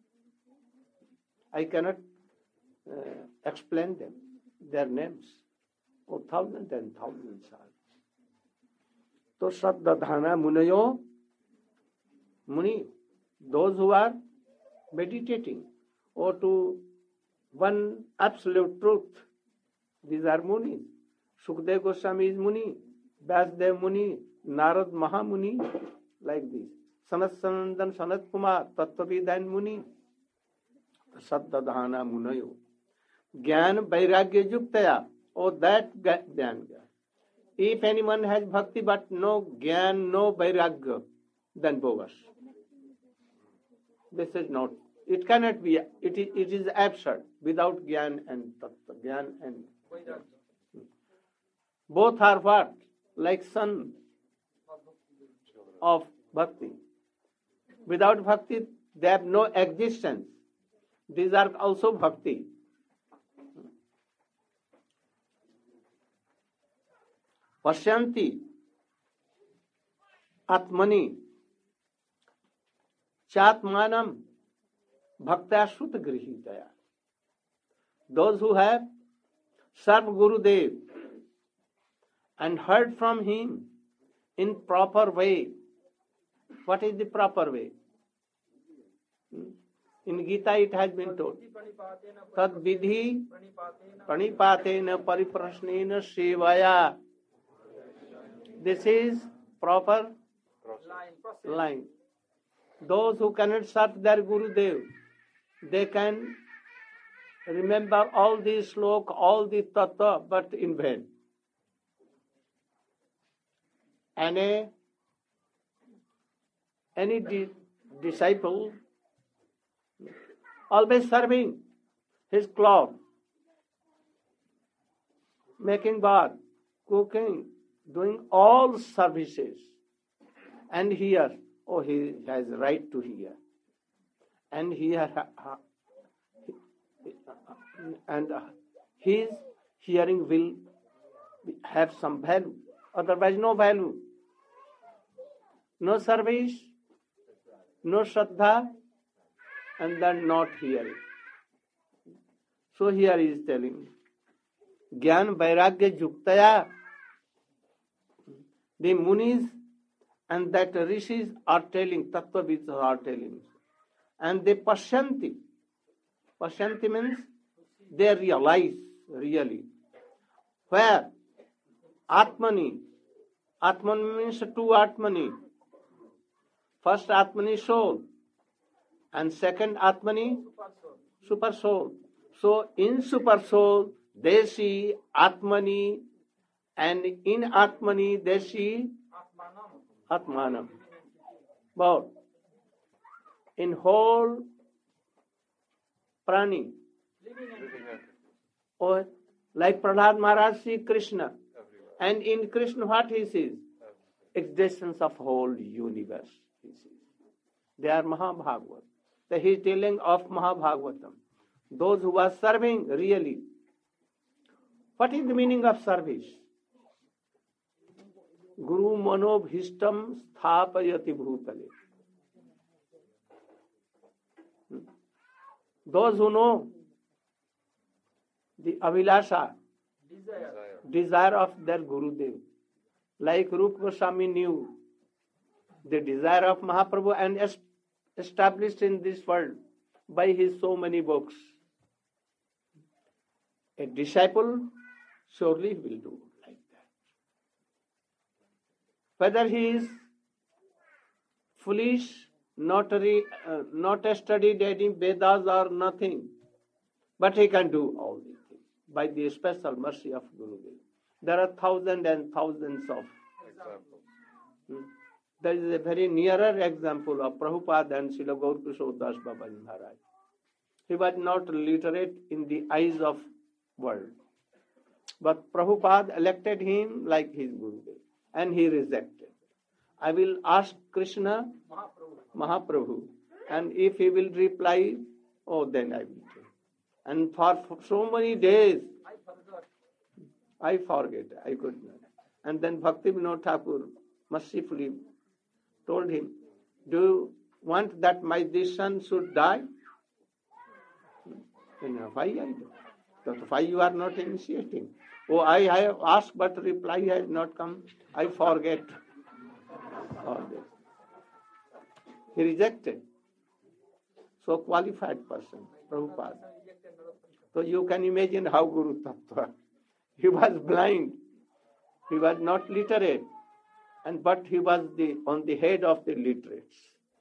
I cannot uh, explain them, their names. Oh, thousands and thousands are. So Saddadhana Munayo, Muni, those who are meditating or to one absolute truth, these are Munis. Sukadeva Goswami is Muni, Vyasdev Muni, Narad Mahamuni, like this. Sanat Sanandan Sanat Kumar, Tattvavidan Muni, Saddadhana Munayo. Gyan Vairagya Yuktaya, or that Gyan. If anyone has bhakti but no Gyan, no Vairagya, then bogus. This is not, it cannot be, it is, it is absurd without Gyan and Tattva, Gyan and both are what? Like son of bhakti. Without bhakti, they have no existence. These are also bhakti. Pasyanti Atmani Chatmanam Bhaktya Sutta Grihitaya. Those who have served Gurudev and heard from him in proper way. What is the proper way? In Gita it has been told. Tad vidhi pranipatena pariprasnena sevaya. This is proper line. Those who cannot serve their Gurudev, they can remember all these slok, all the tattva, but in vain. And a, any di- disciple always serving his cloth, making bath, cooking, doing all services. And here, oh, he has right to hear. And here, and his hearing will have some value. Otherwise, no value. No service, no Shraddha, and then not hearing. So here he is telling, Gyan Vairagya Yuktaya. The Munis and that Rishis are telling, Tattvavids are telling. And they Pashyanti. Pashyanti means they realize really. Where? Atmani. Atman means two Atmani. First Atmani soul. And second Atmani super soul. So in super soul they see Atmani, and in Atmani they see Atmanam. But in whole prani, or like Prahlad Maharaj sees Krishna, and in Krishna what he sees? Existence of whole universe he sees. They are Mahabhagavat. So he is telling of Mahabhagavatam. Those who are serving really. What is the meaning of service? Guru manobhishtam sthapayati bhutale. Those who know the Abhilasha, desire, desire of their Gurudev, like Rupa Goswami knew the desire of Mahaprabhu and established in this world by his so many books. A disciple surely will do like that. Whether he is foolish, not, re, uh, not studied any Vedas or nothing, but he can do all these things by the special mercy of Gurudev. There are thousands and thousands of examples. Hmm. There is a very nearer example of Prabhupada and Srila Gaur Kishore Das Babaji Maharaj. He was not literate in the eyes of world. But Prabhupada elected him like his Gurudev, and he rejected. I will ask Krishna, Mahaprabhu, Mahaprabhu, and if he will reply, oh, then I will do. And for, for so many days, I forget, I could not. And then Bhakti Vinod Thakur mercifully told him, do you want that my this son should die? And why I do? But why you are not initiating? Oh, I have asked, but reply has not come. I forget. All this. He rejected. So qualified person, Prabhupada. So you can imagine how Guru Tattva. He was blind. He was not literate. And but he was the on the head of the literates.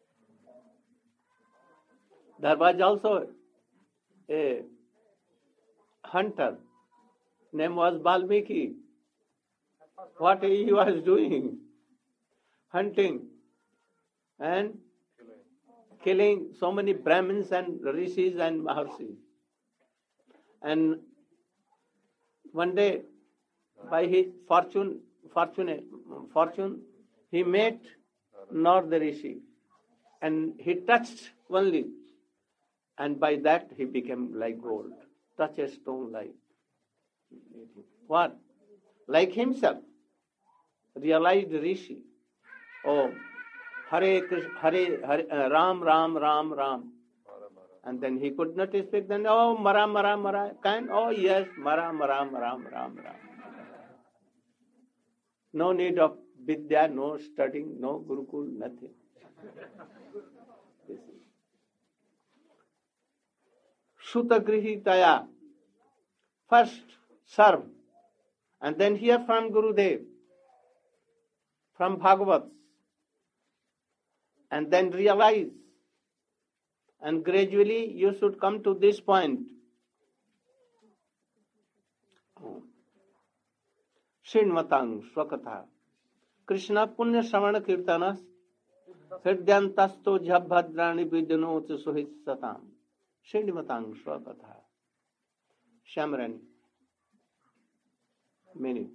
There was also a hunter. Name was Valmiki. What he was doing? Hunting and killing so many Brahmins and Rishis and Maharshis. And one day, by his fortune, fortune, fortune, he met Narada Rishi, and he touched only, and by that he became like gold. Touch a stone like what? Like himself, realized Rishi. Oh, Hare Krishna, Hare, Hare uh, Ram, Ram, Ram, Ram. And then he could not speak. Then, oh, Mara, Mara, Mara. Can? Oh, yes, Mara, Mara, Mara, Ram, Ram. No need of Vidya, no studying, no Gurukul, nothing. Sutagrihitaya. First, serve. And then hear from Gurudev, from Bhagavats. And then realize. And gradually you should come to this point. Srinvatang Swakatha. Krishna Punya Samana Kirtanas. Hridyantasto Jhabhadrani Vidyanot Suhit Satam. Srinvatang Swakatha. Shamrani. Meaning.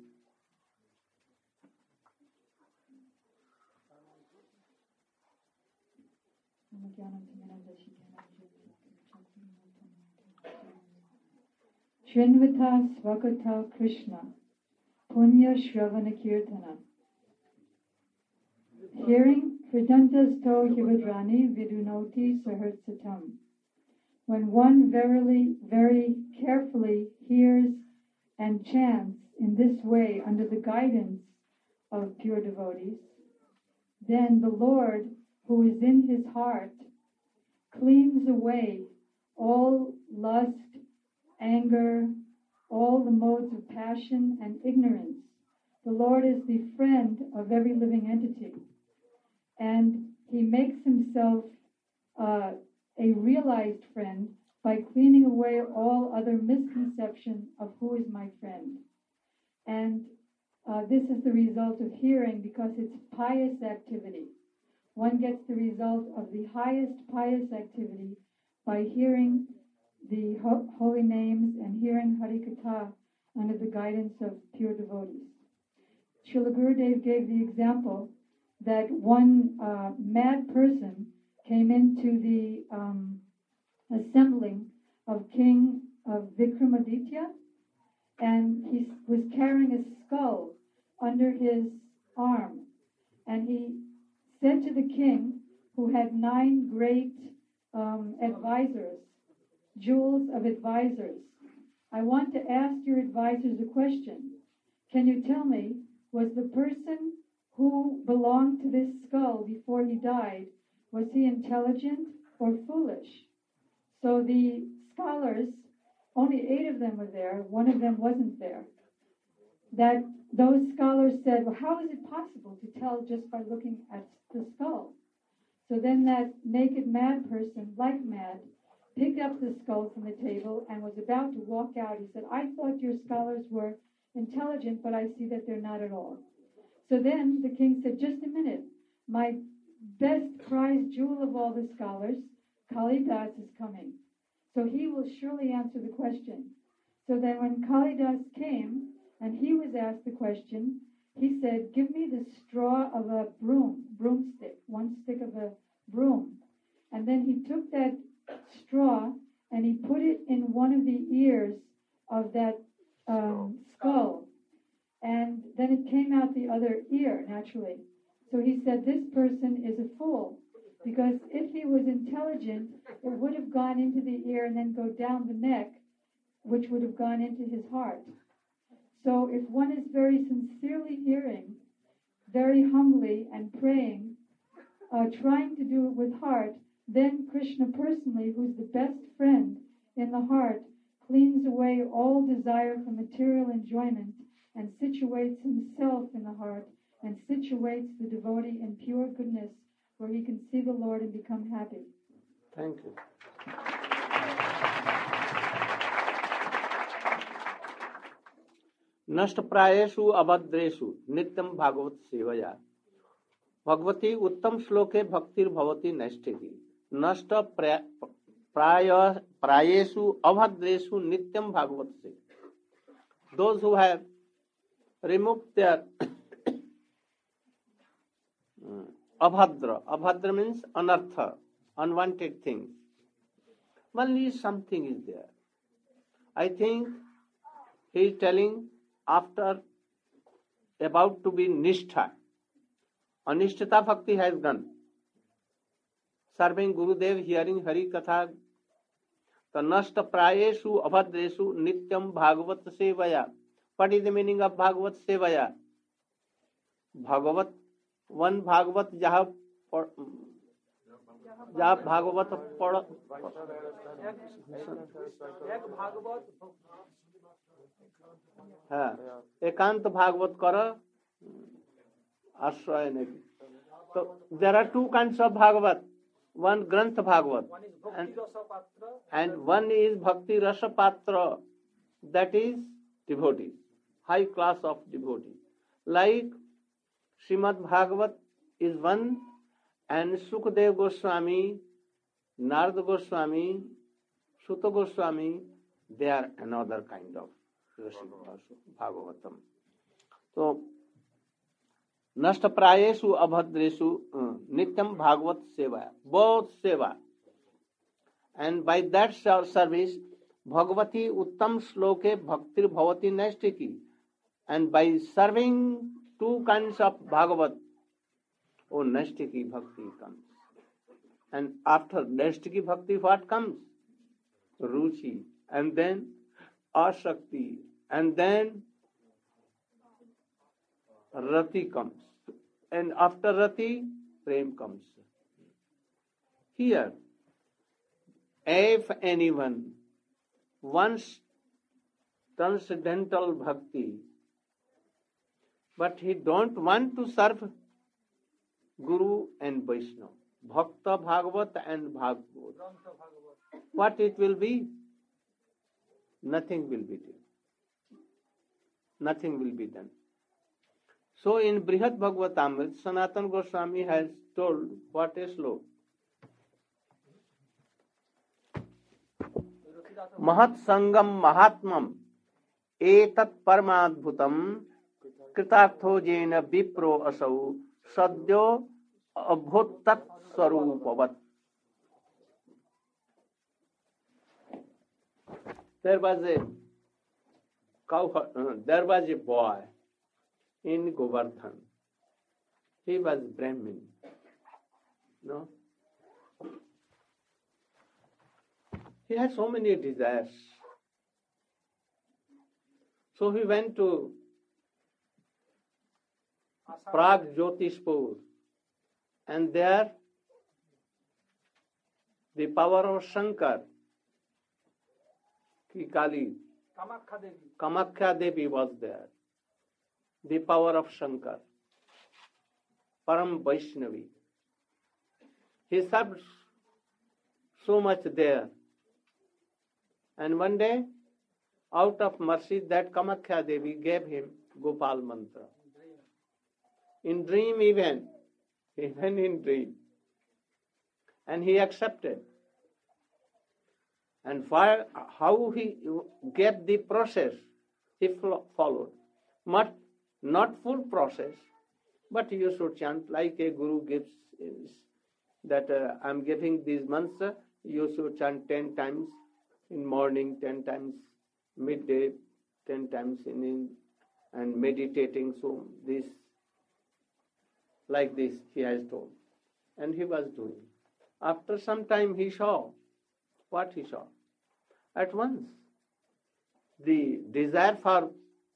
Srinvata Swakata Krishna Punya Shravana Kirtana. Hearing Hridantas To Hivadrani Vidunoti Saharsatam. When one verily, very carefully hears and chants in this way under the guidance of pure devotees, then the Lord, who is in his heart, cleans away all lust, anger, all the modes of passion and ignorance. The Lord is the friend of every living entity, and he makes himself uh, a realized friend by cleaning away all other misconception of who is my friend. And uh, this is the result of hearing, because it's pious activity. one gets the result of the highest pious activity by hearing the ho- holy names and hearing Harikatha under the guidance of pure devotees. Srila Gurudev gave the example that one uh, mad person came into the um, assembling of King of Vikramaditya, and he was carrying a skull under his arm. And he said to the king, who had nine great um, advisors, jewels of advisors, I want to ask your advisors a question. Can you tell me, was the person who belonged to this skull before he died, was he intelligent or foolish? So the scholars, only eight of them were there, one of them wasn't there. That those scholars said, well, how is it possible to tell just by looking at the skull? So then that naked mad person, like mad, picked up the skull from the table and was about to walk out. He said, I thought your scholars were intelligent, but I see that they're not at all. So then the king said, just a minute, my best prized jewel of all the scholars, Kalidas, is coming. So he will surely answer the question. So then when Kalidas came and he was asked the question, he said, give me the straw of a broom, broomstick, one stick of a broom. And then he took that straw and he put it in one of the ears of that um, skull. And then it came out the other ear, naturally. So he said, this person is a fool. Because if he was intelligent, it would have gone into the ear and then go down the neck, which would have gone into his heart. So if one is very sincerely hearing, very humbly and praying, uh, trying to do it with heart, then Krishna personally, who's the best friend in the heart, cleans away all desire for material enjoyment and situates himself in the heart and situates the devotee in pure goodness where he can see the Lord and become happy. Thank you. नष्ट प्रायेषु अभद्रेषु नित्यम भागवत सेवया भगवती उत्तम श्लोके भक्तिर्भवति नैष्ठिकी नष्ट प्राय प्रायेषु अभद्रेषु नित्यम भागवत से those who have removed their abhadra abhadra means anartha, unwanted things. Only something is there. I think he is telling after about to be nishtha. Anishtata bhakti has done. Serving Gurudev, hearing Hari Katha. The nashta prayeshu abhadreshu nityam bhagavat sevaya. What is the meaning of bhagavat sevaya? Bhagavat, one bhagavat jaha jaha bhagavat pada. हाँ, एकांत भागवत कर आश्रय नहीं. So there are two kinds of Bhagavat. One Granth Bhagavat and, and one is Bhakti Rasa Patra. That is devotee, high class of devotee. Like Srimad Bhagavat is one, and Sukadev Goswami, Narada Goswami, Sutta Goswami, they are another kind of Bhagavatam. So, Nashta Prayeshu Abhadreshu Nityam Bhagavat Seva, both Seva. And by that service, Bhagavati Uttam Shloke Bhaktir Bhavati Naistiki. And by serving two kinds of Bhagavat, oh, Naistiki Bhakti comes. And after Naistiki Bhakti, what comes? Ruchi. And then Ashakti. And then Rati comes. And after Rati, Prem comes. Here, if anyone wants transcendental bhakti, but he don't want to serve Guru and Vaishnava, Bhakta Bhagavat and Bhagavat, what it will be? Nothing will be done. Nothing will be done. So in Brihad Bhagavatamrita, Sanatana Goswami has told what a sloka. Mahat Sangam Mahatmam Etat Paramadbhutam Kritartho Jena Vipro Asau Sadyo Abhutat Sarupavat. There was a cow, uh, there was a boy in Govardhan. He was Brahmin. No? He had so many desires. So he went to Prag Jyotishpur, and there the power of Shankar, Ki Kali, Kamakhya Devi was there. The power of Shankar, Param Vaishnavi. He served so much there. And one day, out of mercy, that Kamakhya Devi gave him Gopal Mantra. In dream even, even in dream. And he accepted. And for how he gave the process, he followed. Not, not full process, but you should chant like a guru gives, that uh, I am giving these mantra, you should chant ten times in morning, ten times midday, ten times in, in and meditating. So this, like this, he has told. And he was doing. After some time he saw what he saw. At once, the desire for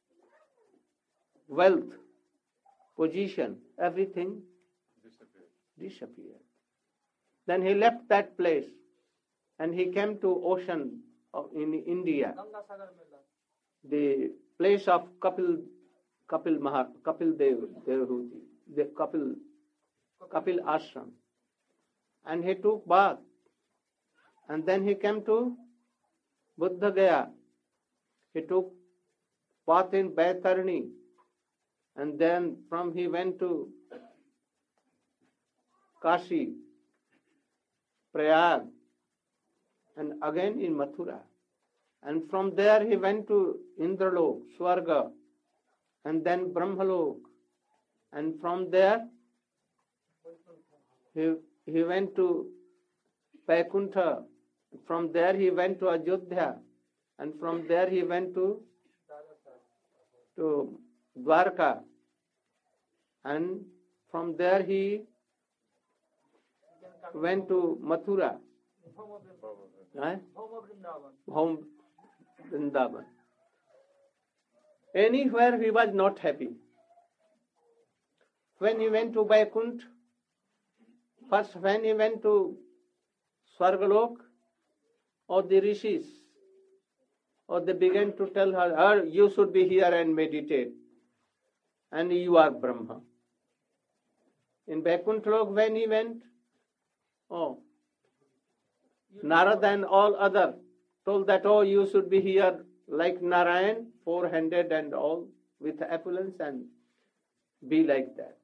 wealth, position, everything disappeared. disappeared. Then he left that place and he came to ocean in India, the place of Kapil, Kapil Mahar, Kapil Dev, Devhuti, the Kapil, Kapil Ashram. And he took bath. And then he came to Buddha Gaya. He took bath in Baitarani. And then from he went to Kashi, Prayag, and again in Mathura. And from there he went to Indralok, Swarga, and then Brahmalok. And from there he, he went to Vaikuntha. From there he went to Ajodhya. And from there he went to, to Dwarka. And from there he went to Mathura. Right? Home Vrindavan. Anywhere he was not happy. When he went to Vaikuntha, first when he went to Swargalok, or the rishis, or they began to tell her, her, you should be here and meditate, and you are Brahma. In Vaikuntha Lok, when he went, oh, Narada and all other told that, oh, you should be here like Narayan, four-handed and all, with opulence, and be like that.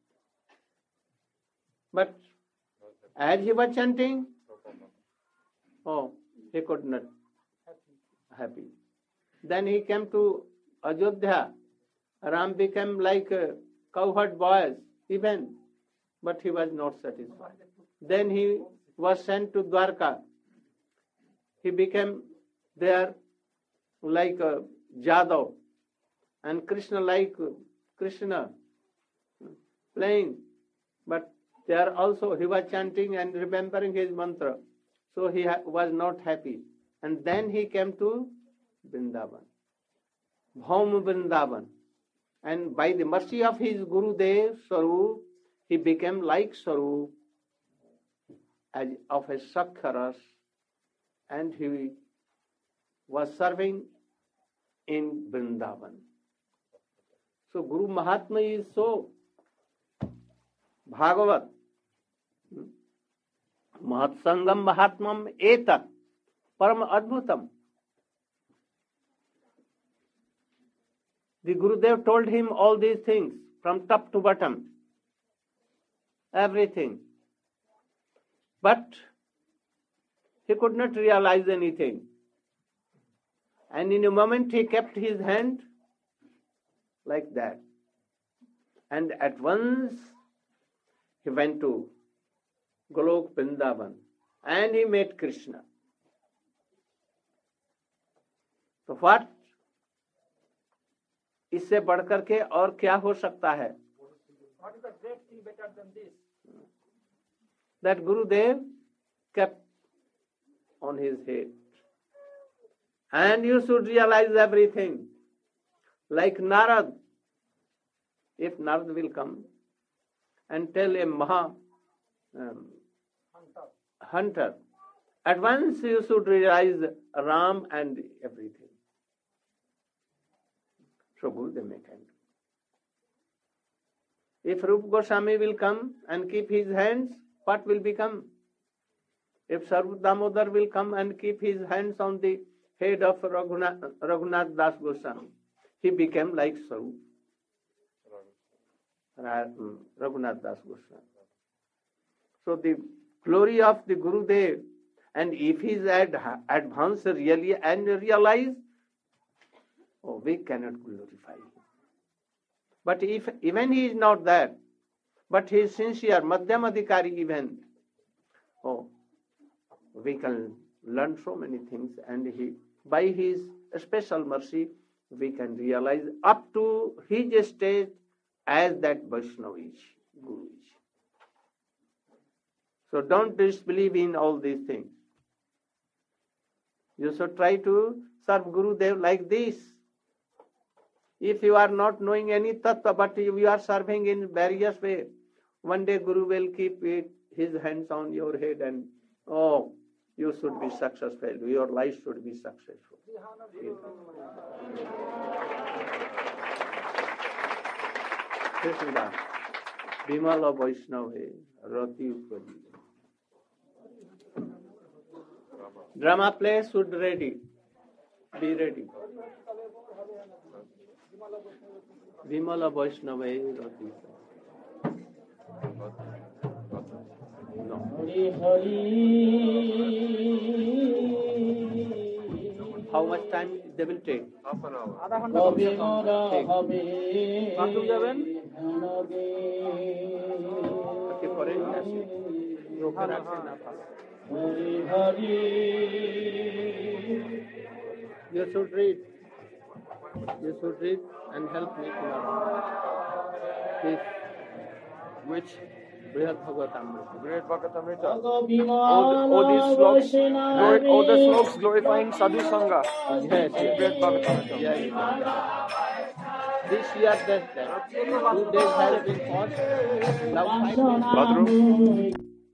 But as he was chanting, oh, he could not happy. Then he came to Ajodhya. Ram became like a cowherd boys, even, but he was not satisfied. Then he was sent to Dwarka. He became there like a Jadav, and Krishna like Krishna playing. But there also he was chanting and remembering his mantra. So he ha- was not happy. And then he came to Vrindavan, Bhaum Vrindavan. And by the mercy of his Gurudev, Sarup, he became like Sarup, as of a Sakharas, and he was serving in Vrindavan. So Guru Mahatma is so Bhagavat. Mahatsangam Mahatmam Etat Param Adbhutam. The Gurudev told him all these things. from top to bottom. Everything. But he could not realize anything. And in a moment he kept his hand like that. And at once he went to Golok Vrindavan and he met Krishna. तो what? इससे बढ़कर के और क्या हो सकता है? What is the great thing better than this? That Gurudev kept on his head. And you should realize everything. Like Narad. If Narad will come and tell a Maha um, Hunter. hunter, at once you should realize Ram and everything. So Gurudev may can do. If Rupa Goswami will come and keep his hands, what will become? If Sarva Damodar will come and keep his hands on the head of Raghunath, Raghunath Das Goswami, he became like Sarup. Raghunath Das Goswami. So the glory of the Gurudev, and if he is ad- advanced really and realize, oh, we cannot glorify him. But if even he is not that, but he is sincere, Madhyam Adhikari even, oh, we can learn so many things, and he, by his special mercy, we can realize up to his stage as that Vaishnava is, Guru is. So don't disbelieve in all these things. You should try to serve Gurudev like this. If you are not knowing any tattva, but you are serving in various ways, one day Guru will keep it, his hands on your head and, oh, you should be successful. Your life should be successful. Krishna, Bimala Vaishnava, Rati Upadi. Drama play should ready. Be ready. Vimala Vaishnava, Rati. No. How much time they will take? Half an hour. आधा घंटा कम से कम take. Bathroom जाবেন? কি করেন না? রোখা রাখে না পারে। You should read. You should read and help me tomorrow. This, which Brihad Bhagavatamrita. Great Bhagavatamrita. All, all these sloks, glori- all the sloks glorifying Sadhu Sangha. Yes, yes. Great Bhagavatamrita. Yeah, yeah. This year, that, that. Two days have been fought. Now five days. Bathroom.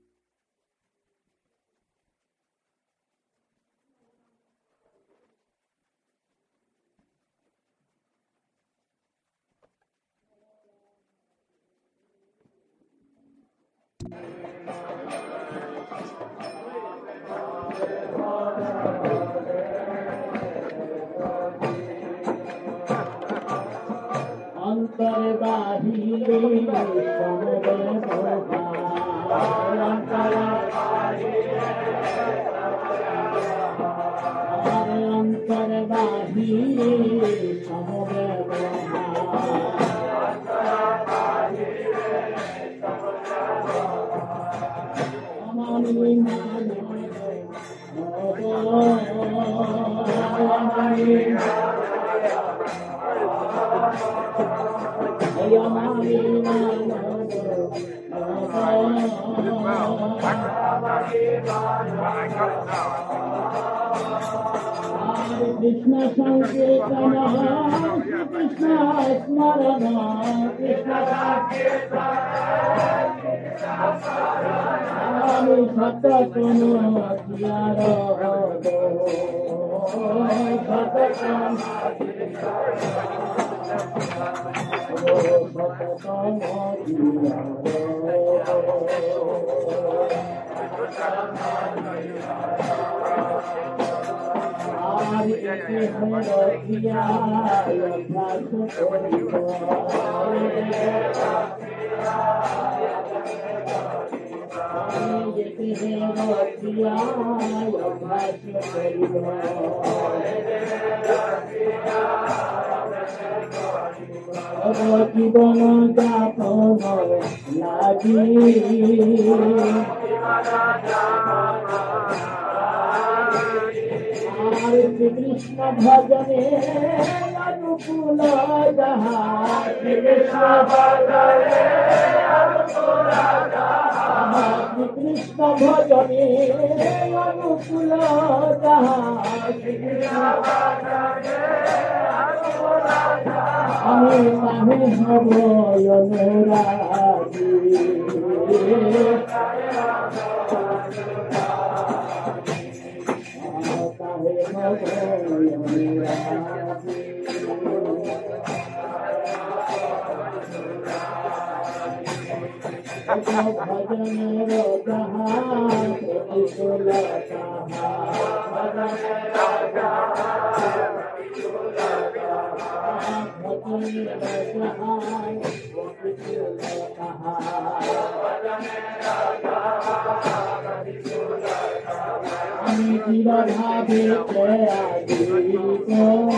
Krishna Sankirtana, Krishna Smarana, Krishna Sankirtana, Krishna Smarana, Krishna জীবন যাপন লাগি আর শ্রীকৃষ্ণ ভজনে অনুকূল যাহা শ্রীকৃষ্ণ ভজনে অনুকূল যাহা শ্রীকৃষ্ণ ভজনে অনুকূল যাহা শ্রীকৃষ্ণ ভজনে অনুকূল যাহা আমি মাহে হব অনুরাগী ভজনের জাহান ভজনের আমি চিরভাবে আজিব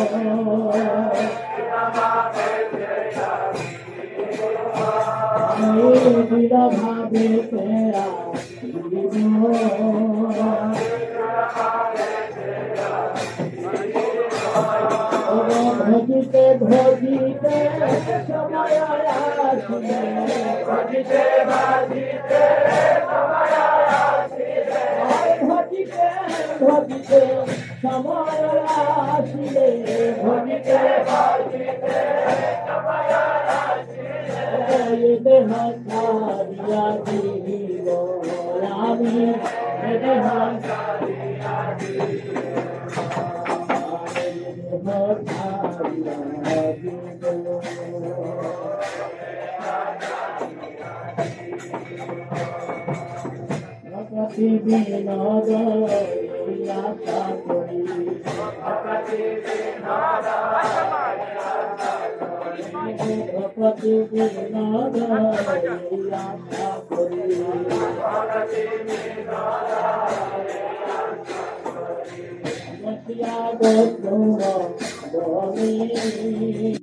আমি চিরভাবে আজিব ভজিতে ভজিতে সময় আসিবে ভজিতে ভজিতে সময় আসিবে ভজিতে ভজিতে সময় আসিবে ভজিতে ভজিতে সময় আসিবে দেহ ছাড়িয়া দিব আমি দেহ ছাড়িয়া দিব ভক্তি বিনোদ আশা করি ভক্তি বিনোদ আশা করি বসিয়া গো